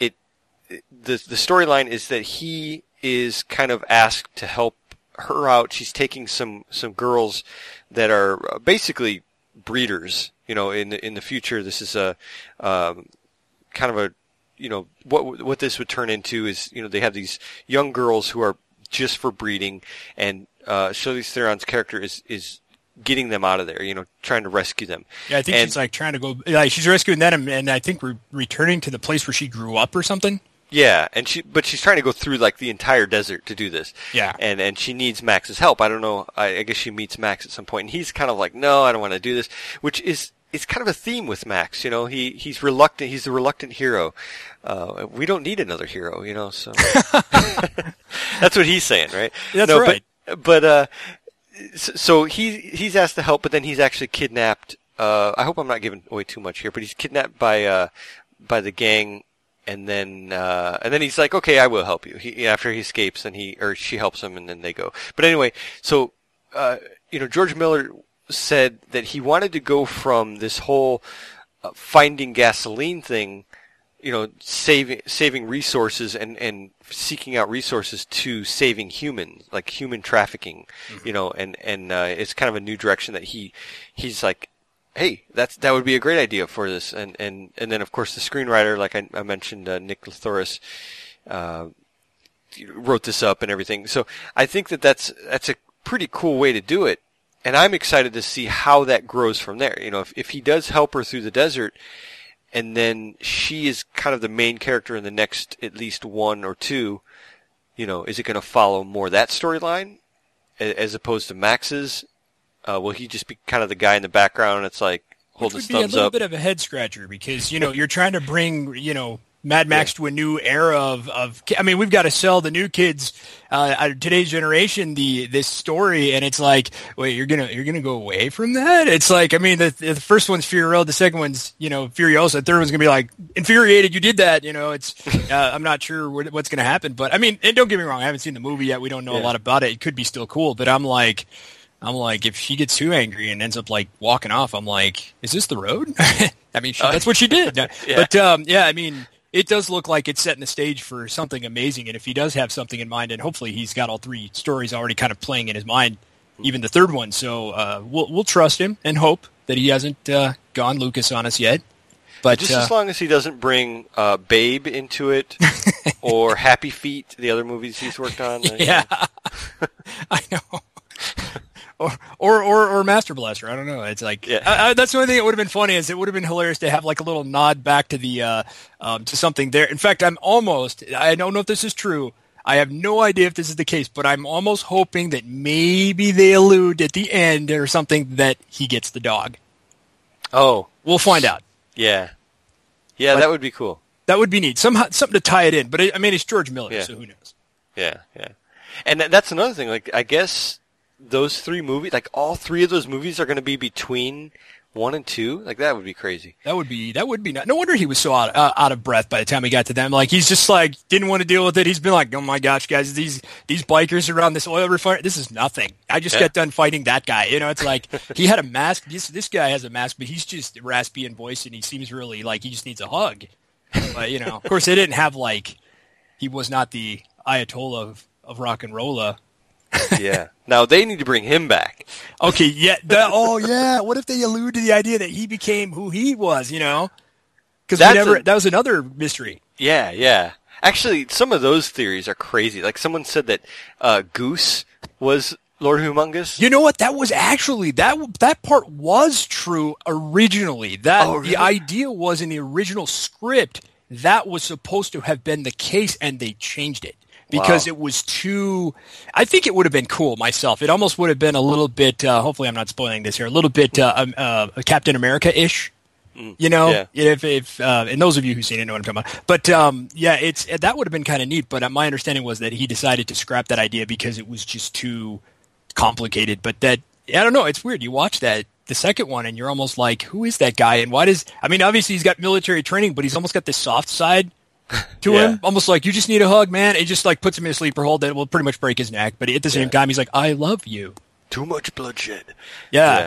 the storyline is that he is kind of asked to help her out. She's taking some girls that are basically breeders. In the future, this is a kind of a what this would turn into is, they have these young girls who are just for breeding, and Charlize Theron's character is getting them out of there, trying to rescue them. Yeah, I think she's like trying to go, she's rescuing them, and I think we're returning to the place where she grew up or something. Yeah, but she's trying to go through like the entire desert to do this. Yeah. And she needs Max's help. I don't know, I guess she meets Max at some point, and he's kind of like, no, I don't want to do this, which is it's kind of a theme with Max. He's reluctant. He's the reluctant hero. We don't need another hero, so that's what he's saying, right? That's right. But so he's asked to help, but then he's actually kidnapped. I hope I'm not giving away too much here, but he's kidnapped by the gang, and then he's like, okay, I will help you. After he escapes, and she helps him, and then they go. But anyway, so George Miller said that he wanted to go from this whole finding gasoline thing, saving resources and seeking out resources, to saving humans, like human trafficking, and it's kind of a new direction that he's like, hey, that would be a great idea for this, and then of course the screenwriter, like I mentioned, Nick Lathoris, wrote this up and everything. So I think that's a pretty cool way to do it. And I'm excited to see how that grows from there. If he does help her through the desert, and then she is kind of the main character in the next at least one or two, is it going to follow more that storyline as opposed to Max's? Will he just be kind of the guy in the background? It's like holding his thumbs up. Which would be a little bit of a head scratcher because you're trying to bring Mad Max to a new era of. I mean, we've got to sell the new kids, today's generation, this story, and it's like, wait, you're gonna go away from that? It's like, I mean, the first one's Fury Road, the second one's Furiosa, the third one's gonna be like infuriated. You did that, It's I'm not sure what's gonna happen, but I mean, and don't get me wrong, I haven't seen the movie yet. We don't know a lot about it. It could be still cool, but I'm like, if she gets too angry and ends up like walking off, I'm like, is this the road? I mean, that's what she did. Yeah. But I mean. It does look like it's setting the stage for something amazing, and if he does have something in mind, and hopefully he's got all three stories already kind of playing in his mind, even the third one. So we'll trust him and hope that he hasn't gone Lucas on us yet. But just as long as he doesn't bring Babe into it, or Happy Feet, the other movies he's worked on. Yeah, I know. Or Master Blaster. I don't know. It's like that's the only thing that would have been funny is it would have been hilarious to have like a little nod back to the to something there. In fact, I don't know if this is true. I have no idea if this is the case, but I'm almost hoping that maybe they allude at the end or something that he gets the dog. Oh, we'll find out. Yeah, that would be cool. That would be neat. Something to tie it in. But it's George Miller, so who knows? Yeah. And that's another thing. Like, I guess those three movies, like all three of those movies, are going to be between 1 and 2. Like, that would be crazy. That would be not. No wonder he was so out of breath by the time he got to them. Like, he's just like didn't want to deal with it. He's been like, oh my gosh, guys, these bikers around this oil refinery. This is nothing. I just got done fighting that guy. It's like he had a mask. This guy has a mask, but he's just raspy in voice, and he seems really like he just needs a hug. But of course, they didn't have like he was not the Ayatollah of rock and rolla. Yeah. Now they need to bring him back. Okay. Yeah. What if they allude to the idea that he became who he was? Because that was another mystery. Yeah. Actually, some of those theories are crazy. Like someone said that Goose was Lord Humongous. You know what? That was actually that part was true originally. Really? The idea was in the original script that was supposed to have been the case, and they changed it. Because it was too... I think it would have been cool myself. It almost would have been a little bit... hopefully I'm not spoiling this here. A little bit Captain America-ish. Yeah. If and those of you who've seen it know what I'm talking about. But that would have been kind of neat. But my understanding was that he decided to scrap that idea because it was just too complicated. But I don't know. It's weird. You watch the second one, and you're almost like, who is that guy? And why does... I mean, obviously he's got military training, but he's almost got this soft side to him, almost like, you just need a hug, man. It just like puts him in a sleeper hold that will pretty much break his neck. But at the same time, he's like, I love you. Too much bloodshed. Yeah.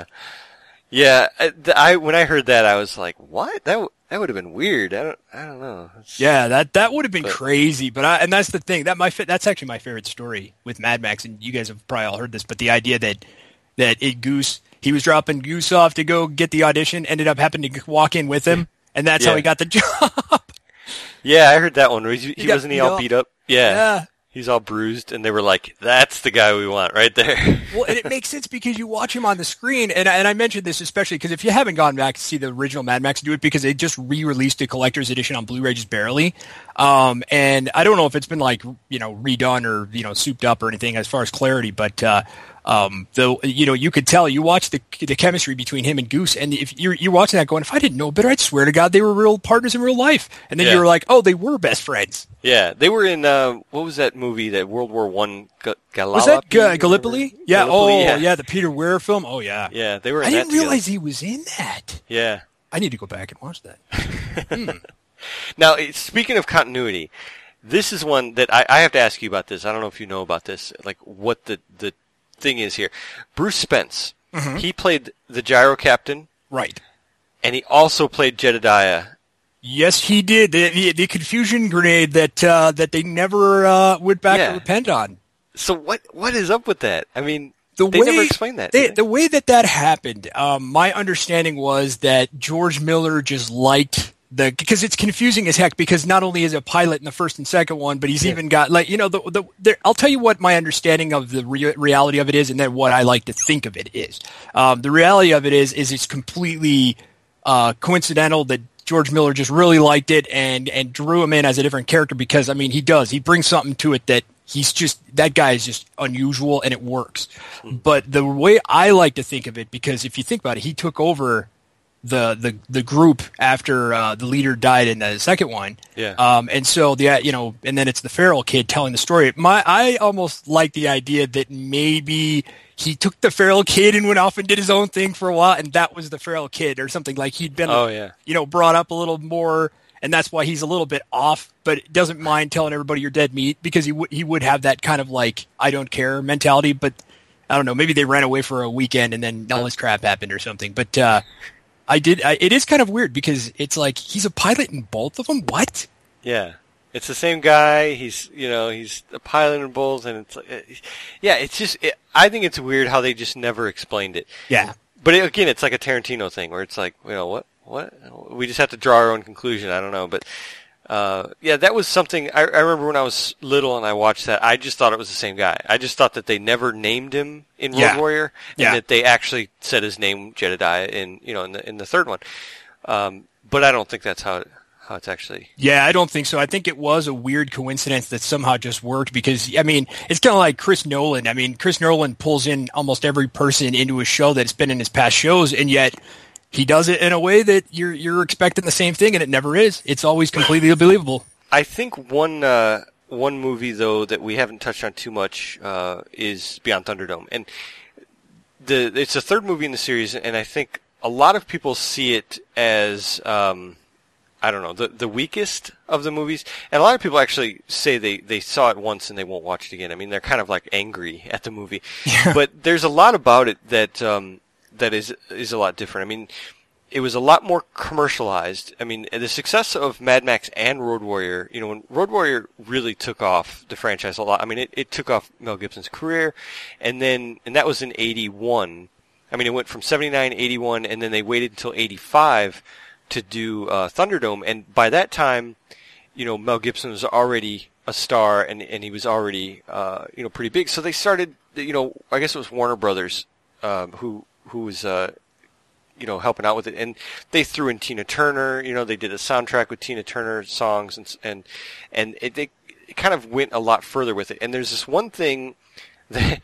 When I heard that, I was like, what? That would have been weird. I don't know. That would have been crazy. But that's the thing. That's actually my favorite story with Mad Max, and you guys have probably all heard this. But the idea that Goose, he was dropping Goose off to go get the audition, ended up happening to walk in with him, and that's how he got the job. Yeah, I heard that one. He wasn't all beat up? Yeah. He's all bruised, and they were like, "That's the guy we want right there." Well, and it makes sense because you watch him on the screen, and I mentioned this especially because if you haven't gone back to see the original Mad Max, do it because they just re-released a collector's edition on Blu-ray just barely, and I don't know if it's been like redone or souped up or anything as far as clarity, but though you could tell you watch the chemistry between him and Goose, and if you're watching that going, if I didn't know better, I'd swear to God they were real partners in real life, and then you were like, oh, they were best friends. Yeah, they were in what was that movie? That World War I Gallipoli? Was that Gallipoli? Yeah. Gallipoli, yeah, the Peter Weir film. Oh yeah. Yeah, they were. I didn't realize he was in that. Yeah. I need to go back and watch that. Now, speaking of continuity, this is one that I have to ask you about this. I don't know if you know about this, like what the thing is here. Bruce Spence, he played the gyro captain. Right. And he also played Jedediah. Yes, he did. The confusion grenade that they never went back to repent on. So what is up with that? I mean, they never explained that. The way that happened, my understanding was that George Miller just liked because it's confusing as heck because not only is a pilot in the first and second one, but he's even got I'll tell you what my understanding of the reality of it is, and then what I like to think of it is. The reality of it is it's completely coincidental that George Miller just really liked it and drew him in as a different character because, I mean, he brings something to it that that guy is just unusual and it works. But the way I like to think of it, because if you think about it, he took over the group after the leader died in the second one. Yeah. And so and then it's the feral kid telling the story. I almost like the idea that maybe he took the feral kid and went off and did his own thing for a while, and that was the feral kid or something. Like he'd been, brought up a little more, and that's why he's a little bit off, but doesn't mind telling everybody you're dead meat because he would have that kind of like I don't care mentality. But I don't know, maybe they ran away for a weekend and then all this crap happened or something. But it is kind of weird because it's like he's a pilot in both of them. What? Yeah. It's the same guy. He's a pilot in both, and it's like, it's just. I think it's weird how they just never explained it. Yeah. But again, it's like a Tarantino thing where it's like, what? We just have to draw our own conclusion. I don't know, but that was something. I remember when I was little and I watched that. I just thought it was the same guy. I just thought that they never named him in Road Warrior, and that they actually said his name Jedediah in the third one. But I don't think that's how it's actually. Yeah, I don't think so. I think it was a weird coincidence that somehow just worked because, I mean, it's kind of like Chris Nolan. I mean, Chris Nolan pulls in almost every person into a show that's been in his past shows, and yet he does it in a way that you're expecting the same thing, and it never is. It's always completely unbelievable. I think one movie, though, that we haven't touched on too much is Beyond Thunderdome. And it's the third movie in the series, and I think a lot of people see it as I don't know, the weakest of the movies. And a lot of people actually say they saw it once and they won't watch it again. I mean, they're kind of like angry at the movie. Yeah. But there's a lot about it that is a lot different. I mean, it was a lot more commercialized. I mean, the success of Mad Max and Road Warrior, when Road Warrior really took off the franchise a lot. I mean, it took off Mel Gibson's career, and that was in 81. I mean, it went from 79, 81, and then they waited until 85 to do Thunderdome, and by that time, Mel Gibson was already a star, and he was already pretty big. So they started, I guess it was Warner Brothers who was helping out with it, and they threw in Tina Turner. They did a soundtrack with Tina Turner songs, and they kind of went a lot further with it. And there's this one thing that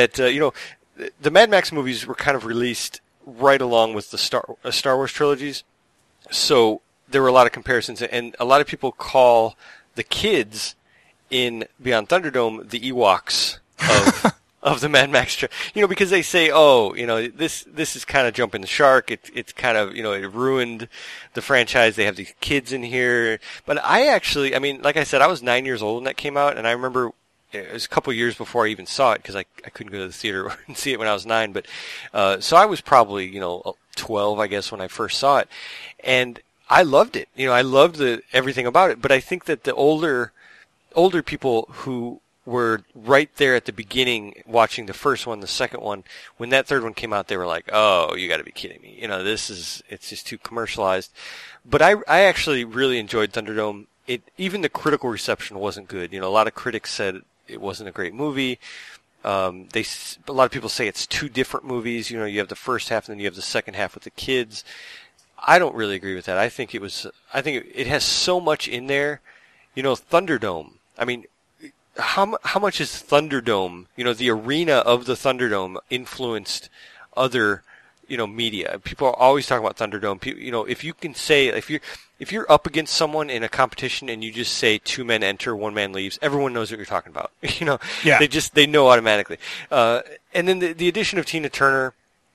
the Mad Max movies were kind of released right along with the Star Wars trilogies. So there were a lot of comparisons, and a lot of people call the kids in Beyond Thunderdome the Ewoks of the Mad Max, because they say, this is kind of jumping the shark. It's kind of, it ruined the franchise. They have these kids in here. But I mean, like I said, I was 9 years old when that came out, and I remember it was a couple years before I even saw it because I couldn't go to the theater and see it when I was 9. But so I was probably 12, I guess, when I first saw it, and I loved it. I loved everything about it. But I think that the older people who were right there at the beginning watching the first one, the second one, when that third one came out, they were like, "Oh, you got to be kidding me! It's just too commercialized." But I actually really enjoyed Thunderdome. Even the critical reception wasn't good. A lot of critics said it wasn't a great movie. A lot of people say it's two different movies. You have the first half and then you have the second half with the kids. I don't really agree with that. I think it has so much in there. Thunderdome. I mean, how much is Thunderdome? The arena of the Thunderdome influenced other, media. People are always talking about Thunderdome. If you can say, if you're up against someone in a competition and you just say 2 men enter, 1 man leaves, everyone knows what you're talking about. Yeah. They know automatically. And then the addition of Tina Turner,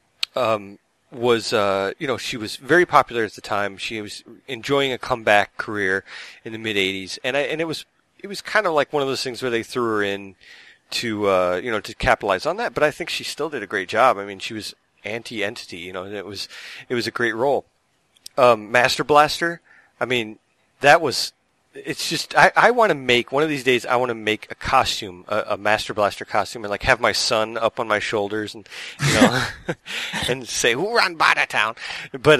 was, she was very popular at the time. She was enjoying a comeback career in the mid '80s, and it was kind of like one of those things where they threw her in to capitalize on that. But I think she still did a great job. I mean, she was anti-entity, and it was a great role. Master Blaster. I mean, it's just, I want to make, one of these days, I want to make a costume, a Master Blaster costume, and have my son up on my shoulders and, and say, "Who run Bartertown?" But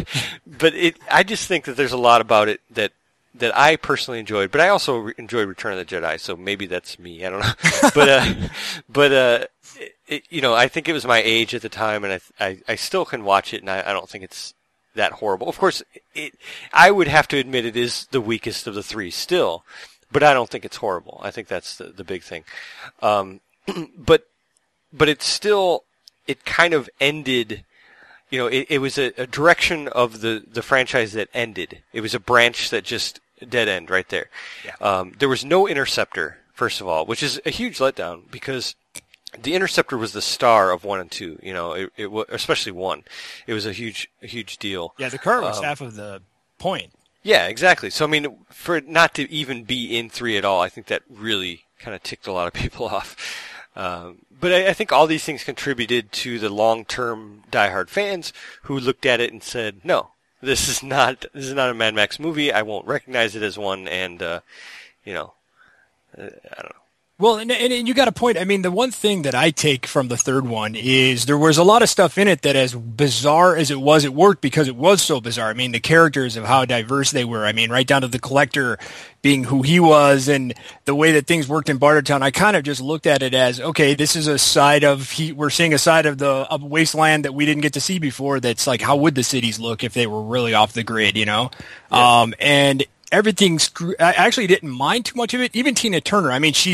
I just think that there's a lot about it that I personally enjoyed, but I also enjoyed Return of the Jedi, so maybe that's me, I don't know. But I think it was my age at the time, and I still can watch it, and I don't think it's that horrible. Of course, I would have to admit it is the weakest of the three still, but I don't think it's horrible. I think that's the big thing. But it's still, it kind of ended, it was a direction of the franchise that ended. It was a branch that just dead end right there. Yeah. There was no Interceptor, first of all, which is a huge letdown because the Interceptor was the star of 1 and 2, it was, especially 1. It was a huge deal. Yeah, the car was half of the point. Yeah, exactly. So, I mean, for it not to even be in 3 at all, I think that really kind of ticked a lot of people off. But I think all these things contributed to the long-term diehard fans who looked at it and said, no, this is not a Mad Max movie. I won't recognize it as one, and, I don't know. Well, and you got a point. I mean, the one thing that I take from the third one is there was a lot of stuff in it that, as bizarre as it worked because it was so bizarre. I mean, the characters of how diverse they were. I mean, right down to the collector being who he was and the way that things worked in Bartertown. I kind of just looked at it as, okay, this is a side of we're seeing a side of the Wasteland that we didn't get to see before. That's like, how would the cities look if they were really off the grid, Yeah. And everything's. I actually didn't mind too much of it. Even Tina Turner. I mean,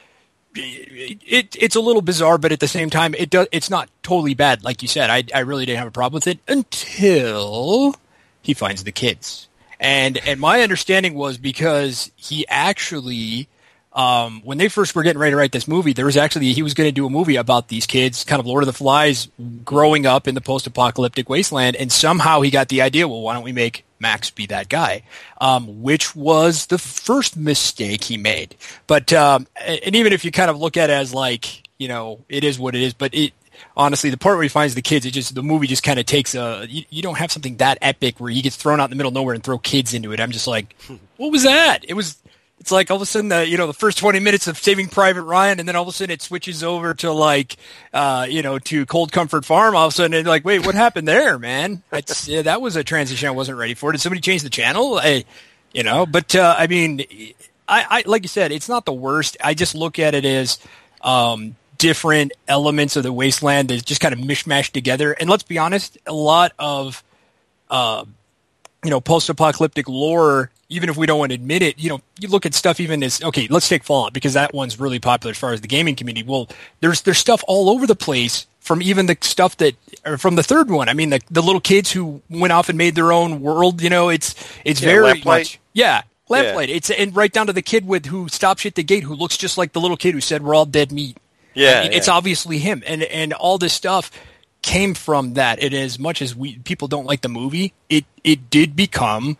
it's a little bizarre, but at the same time, it's not totally bad. Like you said, I really didn't have a problem with it until he finds the kids. And my understanding was because he actually, when they first were getting ready to write this movie, he was going to do a movie about these kids, kind of Lord of the Flies, growing up in the post-apocalyptic wasteland, and somehow he got the idea, well, why don't we make Max be that guy, which was the first mistake he made. But and even if you kind of look at it as like, it is what it is, but honestly, the part where he finds the kids, the movie just kind of takes you don't have something that epic where he gets thrown out in the middle of nowhere and throw kids into it. I'm just like, what was that? It's like all of a sudden the first 20 minutes of Saving Private Ryan, and then all of a sudden it switches over to to Cold Comfort Farm. All of a sudden it's like, wait, what happened there, man? That was a transition I wasn't ready for. Did somebody change the channel? But I mean, I like you said, it's not the worst. I just look at it as different elements of the wasteland that just kind of mishmashed together. And let's be honest, a lot of post-apocalyptic lore, even if we don't want to admit it, you look at stuff even as, okay, let's take Fallout because that one's really popular as far as the gaming community. Well, there's stuff all over the place from even the stuff from the third one. I mean, the little kids who went off and made their own world, it's very Lamplight. Lamplight. Yeah. And right down to the kid who stops you at the gate who looks just like the little kid who said, "We're all dead meat." Yeah. It's obviously him. And all this stuff came from that. And as much as people don't like the movie, it did become,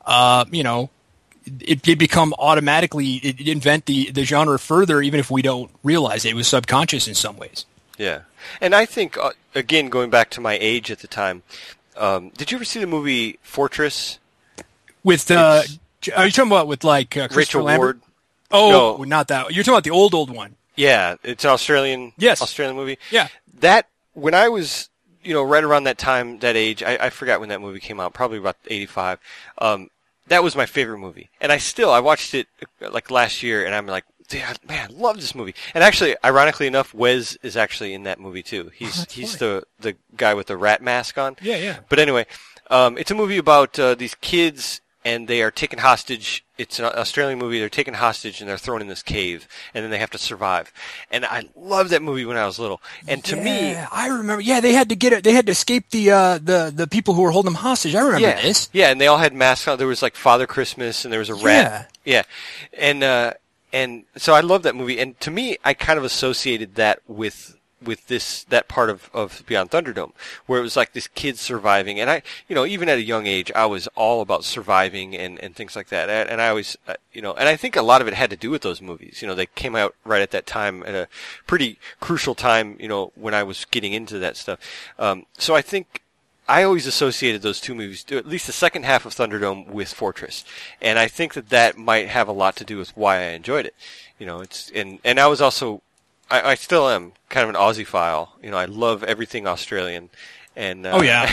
it did become automatically, it invent the genre further, even if we don't realize it. It was subconscious in some ways. Yeah. And I think, again, going back to my age at the time, did you ever see the movie Fortress? With, are you talking about with Rachel Lambert? Ward? Oh, No. Not that. You're talking about the old one. Yeah, it's an Australian movie. Yeah. That, when I was, right around that time, that age, I forgot when that movie came out, probably about 85, that was my favorite movie. And I watched it like last year, and I'm like, yeah, man, I love this movie. And actually, ironically enough, Wes is actually in that movie too. He's the guy with the rat mask on. Yeah. But anyway, it's a movie about these kids, and they are taken hostage. It's an Australian movie. They're taken hostage, and they're thrown in this cave, and then they have to survive. And I loved that movie when I was little. And to me, I remember. Yeah, they had to get it. They had to escape the people who were holding them hostage. I remember this. Yeah, and they all had masks on. There was like Father Christmas, and there was a rat. Yeah. And so I love that movie. And to me, I kind of associated that with that part of Beyond Thunderdome, where it was like this kid surviving. And I, even at a young age, I was all about surviving and things like that. And I always, and I think a lot of it had to do with those movies. They came out right at that time, at a pretty crucial time, when I was getting into that stuff. So I think I always associated those two movies, at least the second half of Thunderdome, with Fortress. And I think that might have a lot to do with why I enjoyed it. And I was also, I still am kind of an Aussie-phile. I love everything Australian, and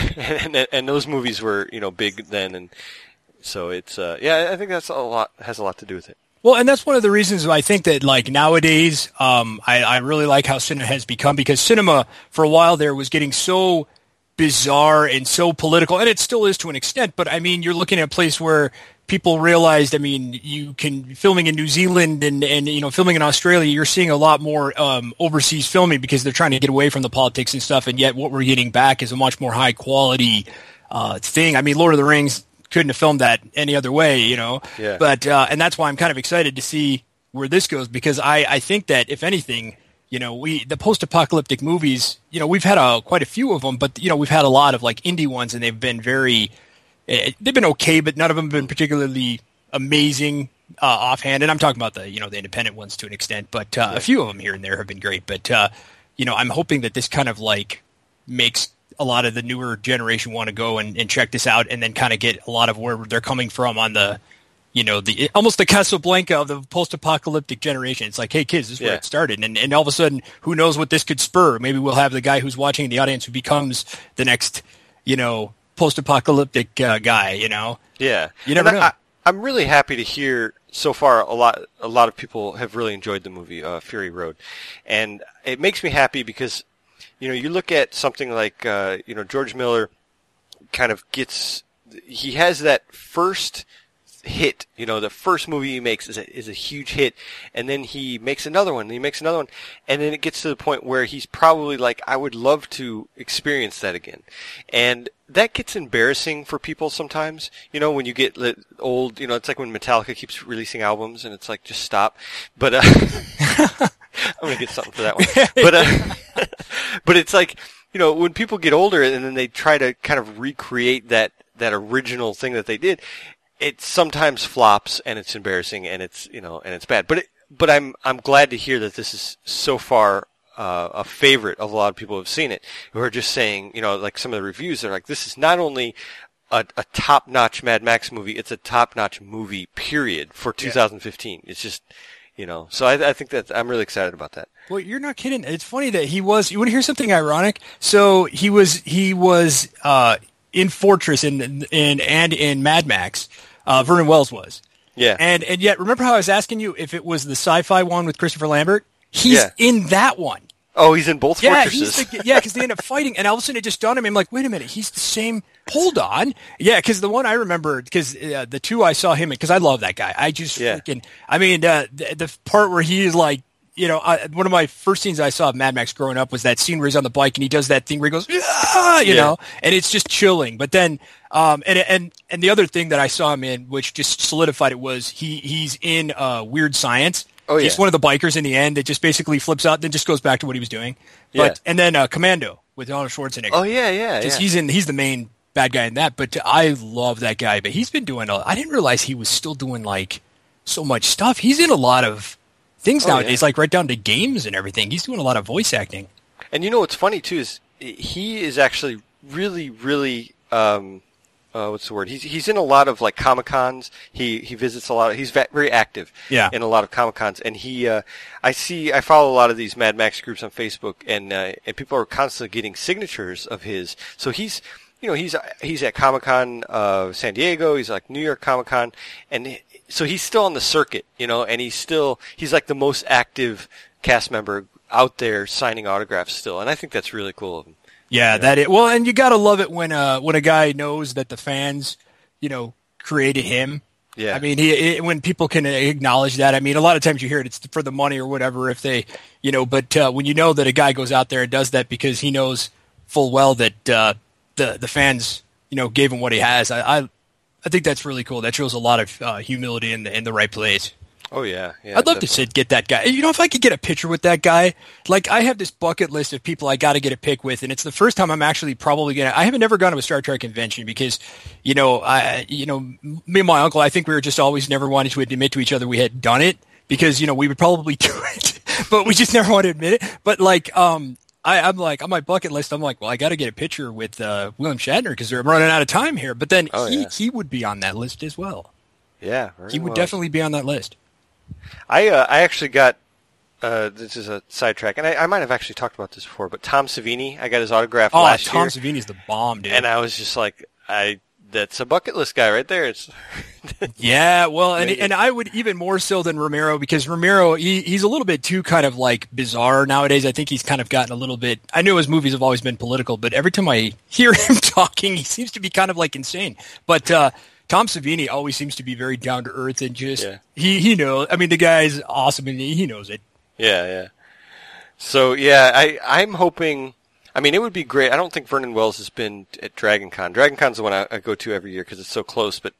and those movies were big then, and so it's I think that's has a lot to do with it. Well, and that's one of the reasons I think that nowadays I really like how cinema has become, because cinema for a while there was getting so bizarre and so political, and it still is to an extent. But I mean, you're looking at a place where people realized, you can filming in New Zealand and filming in Australia, you're seeing a lot more overseas filming because they're trying to get away from the politics and stuff. And yet what we're getting back is a much more high quality thing. Lord of the Rings couldn't have filmed that any other way, Yeah. But and that's why I'm kind of excited to see where this goes, because I think that if anything, the post-apocalyptic movies, we've had quite a few of them, but we've had a lot of indie ones, and they've been they've been okay, but none of them have been particularly amazing offhand. And I'm talking about the independent ones to an extent, but a few of them here and there have been great. But I'm hoping that this kind of makes a lot of the newer generation want to go and check this out, and then kind of get a lot of where they're coming from on the almost the Casablanca of the post-apocalyptic generation. It's like, hey kids, this is where it started, and all of a sudden, who knows what this could spur? Maybe we'll have the guy who's watching in the audience who becomes the next post-apocalyptic guy. Yeah, you never know. I'm really happy to hear so far a lot of people have really enjoyed the movie Fury Road, and it makes me happy because you look at something like George Miller kind of he has that first hit, the first movie he makes is a huge hit, and then he makes another one, and then it gets to the point where he's probably like, I would love to experience that again. And that gets embarrassing for people sometimes, when you get old, it's like when Metallica keeps releasing albums, and it's like, just stop. But I'm gonna get something for that one. But it's like, when people get older and then they try to kind of recreate that original thing that they did, it sometimes flops, and it's embarrassing, and it's and it's bad. But I'm glad to hear that this is so far a favorite of a lot of people who have seen it, who are just saying, like some of the reviews, they're like, this is not only a top-notch Mad Max movie, it's a top-notch movie, period, for 2015. It's just, so I think that I'm really excited about that. Well, you're not kidding. It's funny that you want to hear something ironic? So he was in Fortress and in Mad Max. Vernon Wells was. Yeah. And yet, remember how I was asking you if it was the sci-fi one with Christopher Lambert? He's in that one. Oh, he's in both Fortresses. Because they end up fighting, and all of a sudden it just dawned on me. I'm like, wait a minute, he's the same. Hold on. Yeah, because the one I remember, because the two I saw him in, because I love that guy. I just freaking, the part where he is like, one of my first scenes I saw of Mad Max growing up was that scene where he's on the bike and he does that thing where he goes, and it's just chilling. But then, and the other thing that I saw him in, which just solidified it, was he's in Weird Science. Oh, yeah. He's one of the bikers in the end that just basically flips out, then just goes back to what he was doing. And then Commando with Arnold Schwarzenegger. Oh yeah. He's the main bad guy in that. But I love that guy. But he's been doing I didn't realize he was still doing so much stuff. He's in a lot of things nowadays, right down to games and everything. He's doing a lot of voice acting. And what's funny too is he is actually really, really what's the word? He's in a lot of Comic-Cons. He visits a lot. He's very active in a lot of Comic-Cons, and I follow a lot of these Mad Max groups on Facebook, and people are constantly getting signatures of his. So he's at Comic-Con San Diego. He's New York Comic-Con, and so he's still on the circuit, and he's like the most active cast member out there signing autographs still, and I think that's really cool of him. Yeah, well, and you gotta love it when a guy knows that the fans, created him. Yeah. I mean, when people can acknowledge that, I mean, a lot of times you hear it's for the money or whatever, if they, but when you know that a guy goes out there and does that because he knows full well that the fans, gave him what he has, I think that's really cool. That shows a lot of humility in the right place. Oh, yeah. I'd love to get that guy. If I could get a picture with that guy, like I have this bucket list of people I got to get a pic with, and it's the first time I'm actually probably going to. I haven't never gone to a Star Trek convention because, me and my uncle, I think we were just always never wanted to admit to each other we had done it because, we would probably do it, but we just never want to admit it. But like, I'm like on my bucket list. I'm like, well, I got to get a picture with William Shatner because I'm running out of time here. But then he would be on that list as well. Yeah, he would definitely be on that list. I actually got this is a sidetrack, and I might have actually talked about this before, but Tom Savini, I got his autograph last year. Tom Savini's the bomb, dude. And I was just like, that's a bucket list guy right there. It's yeah, well, and I would even more so than Romero because Romero he's a little bit too kind of like bizarre nowadays. I think he's kind of gotten a little bit. I know his movies have always been political, but every time I hear him talking, he seems to be kind of like insane. But Tom Savini always seems to be very down to earth and just he knows. I mean, the guy's awesome and he knows it. Yeah. So yeah, I'm hoping. I mean, it would be great. I don't think Vernon Wells has been at Dragon Con. Dragon Con's the one I go to every year because it's so close. But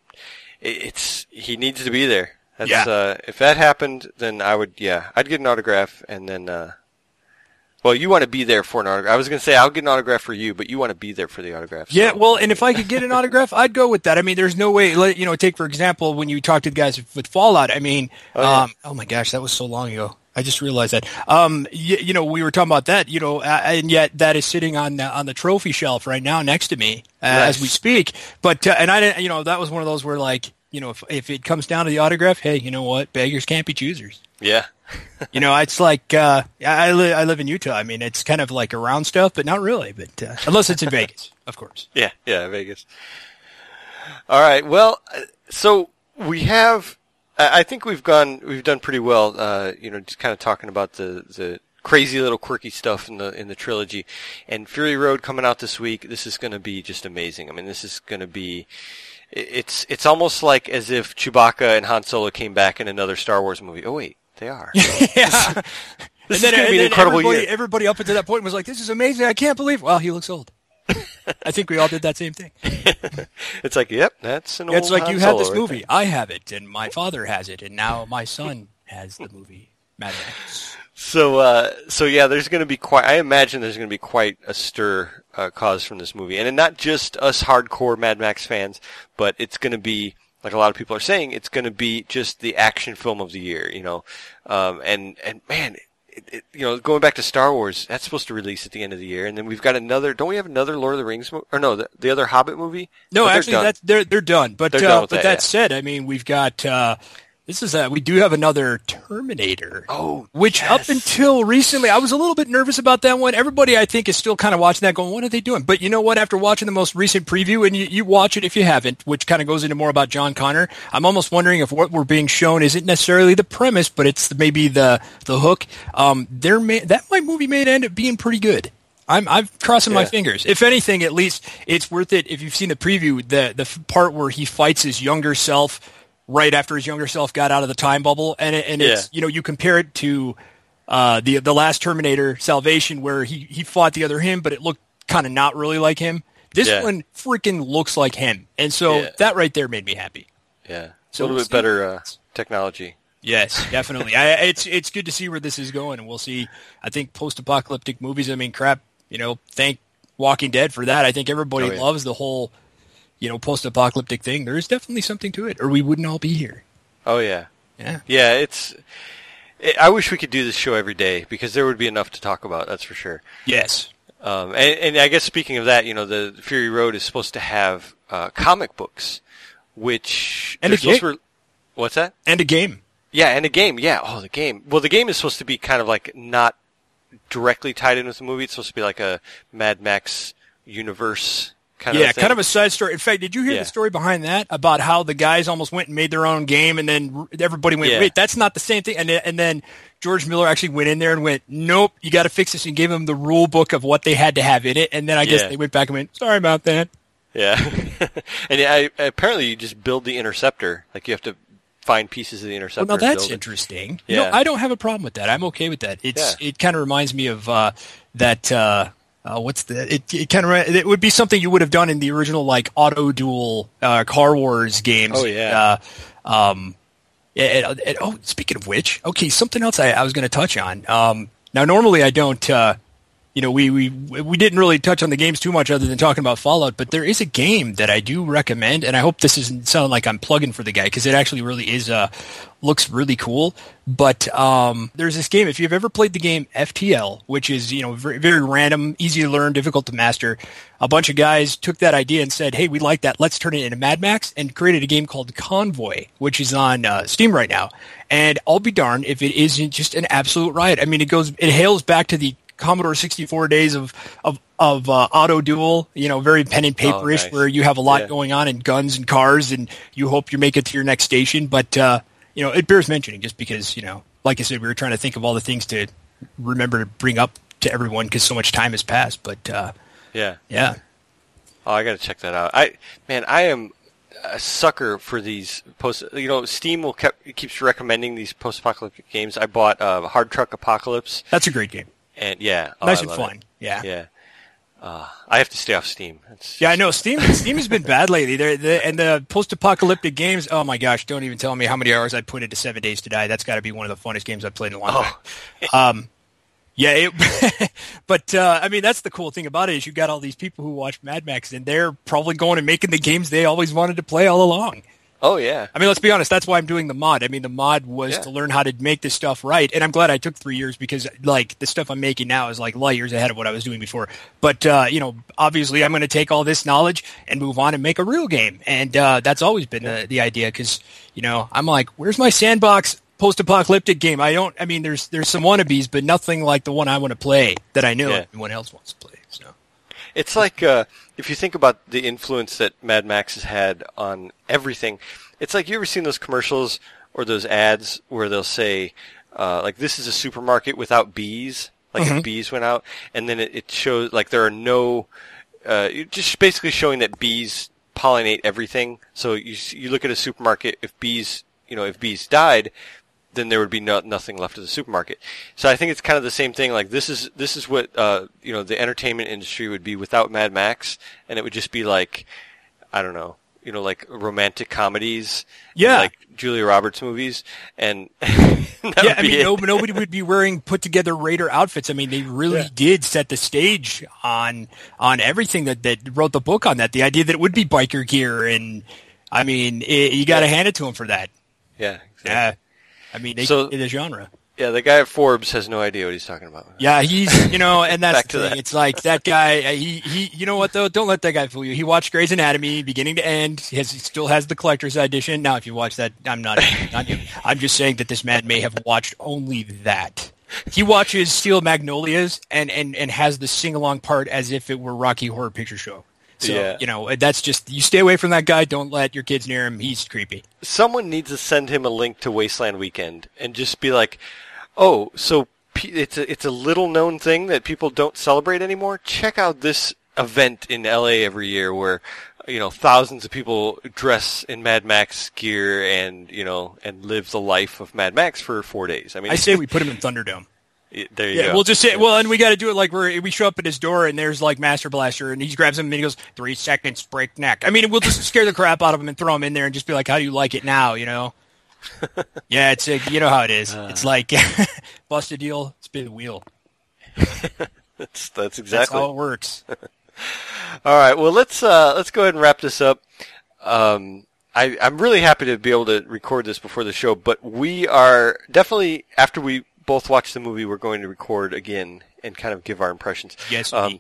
he needs to be there. That's, if that happened, then I'd get an autograph and then. Well, you want to be there for an autograph. I was going to say I'll get an autograph for you, but you want to be there for the autograph. So. Yeah, well, and if I could get an autograph, I'd go with that. I mean, there's no way. Take for example when you talk to the guys with Fallout. I mean, oh my gosh, that was so long ago. I just realized that. We were talking about that. And yet that is sitting on the trophy shelf right now next to me as we speak. But and I didn't. That was one of those where like if it comes down to the autograph, hey, you know what? Beggars can't be choosers. Yeah. It's like I live in Utah. I mean, it's kind of like around stuff, but not really. But unless it's in Vegas, of course. Yeah, Vegas. All right. Well, so we have. I think we've done pretty well. Just kind of talking about the crazy little quirky stuff in the trilogy, and Fury Road coming out this week. This is going to be just amazing. I mean, this is going to be. It's almost like as if Chewbacca and Han Solo came back in another Star Wars movie. Oh wait. They are. Yeah. This is going to be an incredible year. Everybody up until that point was like, this is amazing. I can't believe. Well, he looks old. I think we all did that same thing. It's like, yep, that's an old It's like Han you Solo have this right movie. there. I have it, and my father has it, and now my son has the movie Mad Max. So yeah, there's going to be I imagine there's going to be quite a stir caused from this movie. And not just us hardcore Mad Max fans, but it's going to be, like a lot of people are saying, it's going to be just the action film of the year, and man, going back to Star Wars, that's supposed to release at the end of the year, and then we've got another. Don't we have another Lord of the Rings or no, the other Hobbit movie? No, actually, they're done. But they're done with that said, I mean, we've got. We do have another Terminator. Oh, which yes. Up until recently, I was a little bit nervous about that one. Everybody, I think, is still kind of watching that going, what are they doing? But you know what? After watching the most recent preview, and you watch it if you haven't, which kind of goes into more about John Connor, I'm almost wondering if what we're being shown isn't necessarily the premise, but it's maybe the hook. That movie may end up being pretty good. I'm crossing my fingers. If anything, at least it's worth it. If you've seen the preview, the part where he fights his younger self right after his younger self got out of the time bubble, and it's you compare it to the last Terminator Salvation, where he fought the other him, but it looked kind of not really like him. This one freaking looks like him, and so that right there made me happy. Yeah, so a little bit better technology. Yes, definitely. It's good to see where this is going, and we'll see. I think post-apocalyptic movies. I mean, crap. Thank Walking Dead for that. I think everybody loves the whole. Post-apocalyptic thing. There is definitely something to it, or we wouldn't all be here. Oh, yeah. Yeah, I wish we could do this show every day, because there would be enough to talk about, that's for sure. Yes. And I guess speaking of that, the Fury Road is supposed to have comic books, which... And a game. What's that? And a game. Yeah, and a game, yeah. Oh, the game. Well, the game is supposed to be kind of like not directly tied in with the movie. It's supposed to be like a Mad Max universe kind of kind of a side story. In fact, did you hear the story behind that about how the guys almost went and made their own game, and then everybody went, "Wait, that's not the same thing." And then George Miller actually went in there and went, "Nope, you got to fix this," and gave them the rule book of what they had to have in it. And then I guess they went back and went, "Sorry about that." Yeah, and apparently you just build the interceptor. Like you have to find pieces of the interceptor. Well, now that's interesting. Yeah. You know, I don't have a problem with that. I'm okay with that. It kind of reminds me of that. What's the? It would be something you would have done in the original like Auto Duel Car Wars games. Oh yeah. Speaking of which, okay, something else I was going to touch on. Now, normally I don't. We didn't really touch on the games too much other than talking about Fallout, but there is a game that I do recommend, and I hope this doesn't sound like I'm plugging for the guy because it actually really is. Looks really cool. But there's this game. If you've ever played the game FTL, which is very, very random, easy to learn, difficult to master, a bunch of guys took that idea and said, "Hey, we like that. Let's turn it into Mad Max," and created a game called Convoy, which is on Steam right now. And I'll be darned if it isn't just an absolute riot. I mean, it hails back to the Commodore 64 days of Auto Duel, very pen and paperish, nice. where you have a lot going on and guns and cars, and you hope you make it to your next station. But it bears mentioning just because like I said, we were trying to think of all the things to remember to bring up to everyone because so much time has passed. But yeah. Oh, I got to check that out. I am a sucker for these Steam keeps recommending these post-apocalyptic games. I bought Hard Truck Apocalypse. That's a great game. And nice and fun. Yeah. I have to stay off Steam. I know Steam has been bad lately. And the post-apocalyptic games. Oh my gosh! Don't even tell me how many hours I put into 7 Days to Die. That's got to be one of the funnest games I've played in a long time. But I mean, that's the cool thing about it is you got all these people who watch Mad Max, and they're probably going and making the games they always wanted to play all along. Oh, yeah. I mean, let's be honest. That's why I'm doing the mod. I mean, the mod was to learn how to make this stuff right. And I'm glad I took 3 years because, like, the stuff I'm making now is, like, light years ahead of what I was doing before. But, obviously I'm going to take all this knowledge and move on and make a real game. And that's always been the idea because, I'm like, where's my sandbox post-apocalyptic game? There's some wannabes, but nothing like the one I want to play that I know everyone else wants to play. So it's like if you think about the influence that Mad Max has had on everything, it's like you ever seen those commercials or those ads where they'll say, like, this is a supermarket without bees, like if bees went out, and then it shows, like, there are no, just basically showing that bees pollinate everything. So you look at a supermarket, if bees died, then there would be nothing left of the supermarket. So I think it's kind of the same thing. Like this is what the entertainment industry would be without Mad Max, and it would just be like, I don't know, like romantic comedies, like Julia Roberts movies, and nobody would be wearing put together Raider outfits. I mean, they really did set the stage on everything that wrote the book on that. The idea that it would be biker gear, and I mean, you got to hand it to them for that. Yeah. Exactly. Yeah. I mean, they did a genre. Yeah, the guy at Forbes has no idea what he's talking about. Yeah, he's, and that's the thing. That. It's like that guy, he, you know what though? Don't let that guy fool you. He watched Grey's Anatomy beginning to end. He still has the collector's edition. Now, if you watch that, I'm not you. I'm just saying that this man may have watched only that. He watches Steel Magnolias and has the sing-along part as if it were Rocky Horror Picture Show. So, that's just, you stay away from that guy. Don't let your kids near him. He's creepy. Someone needs to send him a link to Wasteland Weekend and just be like, oh, so it's a little known thing that people don't celebrate anymore. Check out this event in LA every year where, thousands of people dress in Mad Max gear and live the life of Mad Max for 4 days. I mean, I say we put him in Thunderdome. There you go. We'll just say, and we got to do it like we show up at his door and there's like Master Blaster and he grabs him and he goes, 3 seconds, break neck. I mean, we'll just scare the crap out of him and throw him in there and just be like, how do you like it now, Yeah, it's how it is. It's like, bust a deal, spin the wheel. That's exactly. That's how it works. All right, well, let's go ahead and wrap this up. I'm really happy to be able to record this before the show, but we are definitely, after we both watch the movie, we're going to record again and kind of give our impressions. Yes, and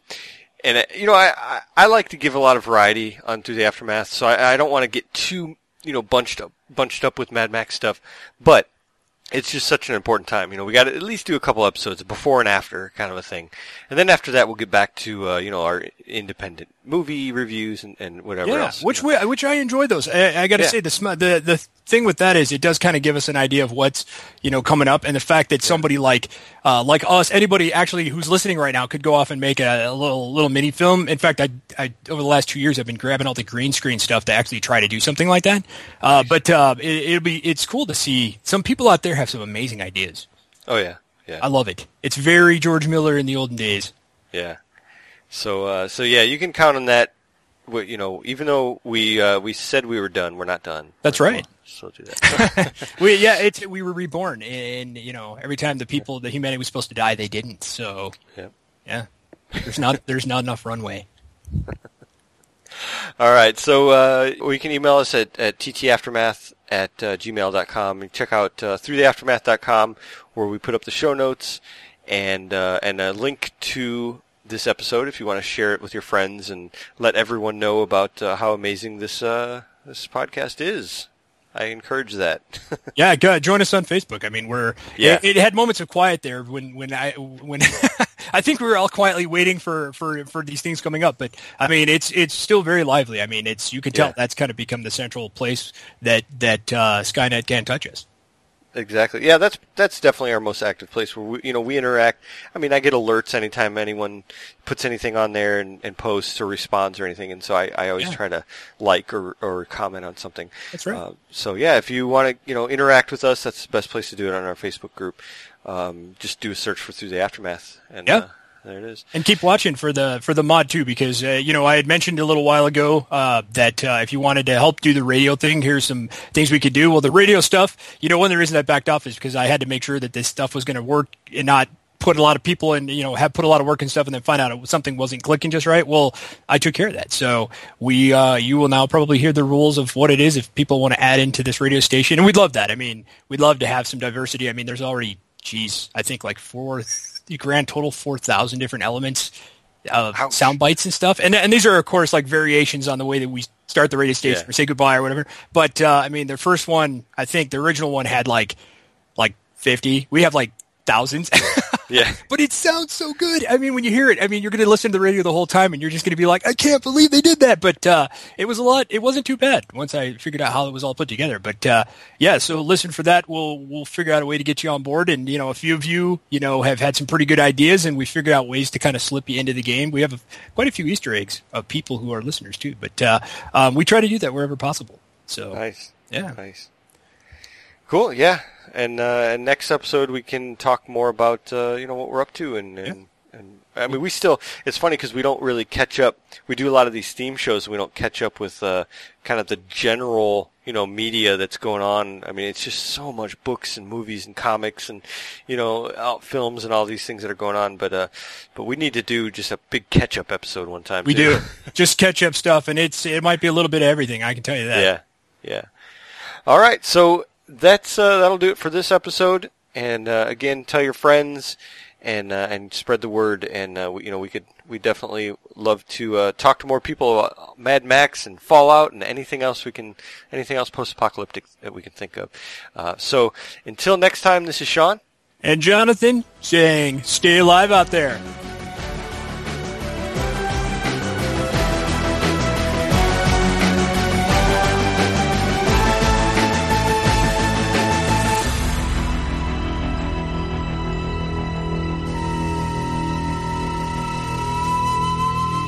I like to give a lot of variety on Through the Aftermath, so I don't want to get too bunched up with Mad Max stuff. But it's just such an important time. We got to at least do a couple episodes before and after kind of a thing. And then after that, we'll get back to, our independent movie reviews and whatever else. Which I enjoy those. I got to say, the thing with that is it does kind of give us an idea of what's, coming up. And the fact that somebody like us, anybody actually who's listening right now could go off and make a little mini film. In fact, I over the last 2 years, I've been grabbing all the green screen stuff to actually try to do something like that. It's cool to see some people out there have some amazing ideas. Oh yeah. Yeah. I love it. It's very George Miller in the olden days. Yeah. So yeah, you can count on that. Even though we said we were done, we're not done. That's right. So do that. we were reborn, and every time the humanity was supposed to die, they didn't. So yeah, there's not enough runway. All right, so you can email us at ttaftermath@gmail.com and check out throughtheaftermath.com where we put up the show notes and a link to this episode if you want to share it with your friends and let everyone know about how amazing this podcast is. I encourage that. Yeah, go join us on Facebook. I mean, it had moments of quiet there when I think we were all quietly waiting for these things coming up, but I mean, it's still very lively. I mean, you can tell that's kind of become the central place that Skynet can't touch us. Exactly. Yeah, that's definitely our most active place where we interact. I mean, I get alerts anytime anyone puts anything on there and posts or responds or anything, and so I always try to like or comment on something. That's right. So yeah, if you want to interact with us, that's the best place to do it on our Facebook group. Just do a search for Through the Aftermath, and there it is. And keep watching for the mod too, because I had mentioned a little while ago that if you wanted to help do the radio thing, here's some things we could do. Well, the radio stuff, one of the reasons I backed off is because I had to make sure that this stuff was going to work and not put a lot of people in, have put a lot of work and stuff, and then find out something wasn't clicking just right. Well, I took care of that. So you will now probably hear the rules of what it is if people want to add into this radio station, and we'd love that. I mean, we'd love to have some diversity. I mean, there's already, I think like grand total 4,000 different elements of sound bites and stuff. And these are, of course, like variations on the way that we start the radio station or say goodbye or whatever. But, I mean, the first one, I think the original one had like 50. We have like thousands. Yeah. But it sounds so good. I mean, when you hear it, I mean, you're going to listen to the radio the whole time and you're just going to be like, I can't believe they did that. But it was a lot. It wasn't too bad once I figured out how it was all put together. But so listen for that. We'll figure out a way to get you on board. And, a few of you, have had some pretty good ideas, and we figured out ways to kind of slip you into the game. We have quite a few Easter eggs of people who are listeners too. But we try to do that wherever possible. So nice. Yeah. Nice. Cool. Yeah. And next episode we can talk more about what we're up to and I mean it's funny because we don't really catch up. We do a lot of these theme shows and we don't catch up with kind of the general media that's going on. I mean, it's just so much books and movies and comics and films and all these things that are going on. But we need to do just a big catch up episode one time. We do just catch up stuff, and it might be a little bit of everything. I can tell you that. Yeah. All right, so. That'll do it for this episode. And again, tell your friends and spread the word. And we definitely love to talk to more people about Mad Max and Fallout and anything else post-apocalyptic that we can think of. So until next time, this is Sean and Jonathan saying, "Stay alive out there."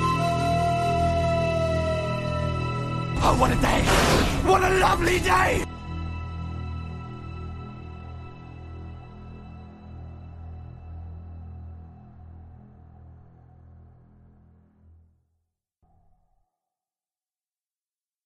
Oh, what a day! What a lovely day!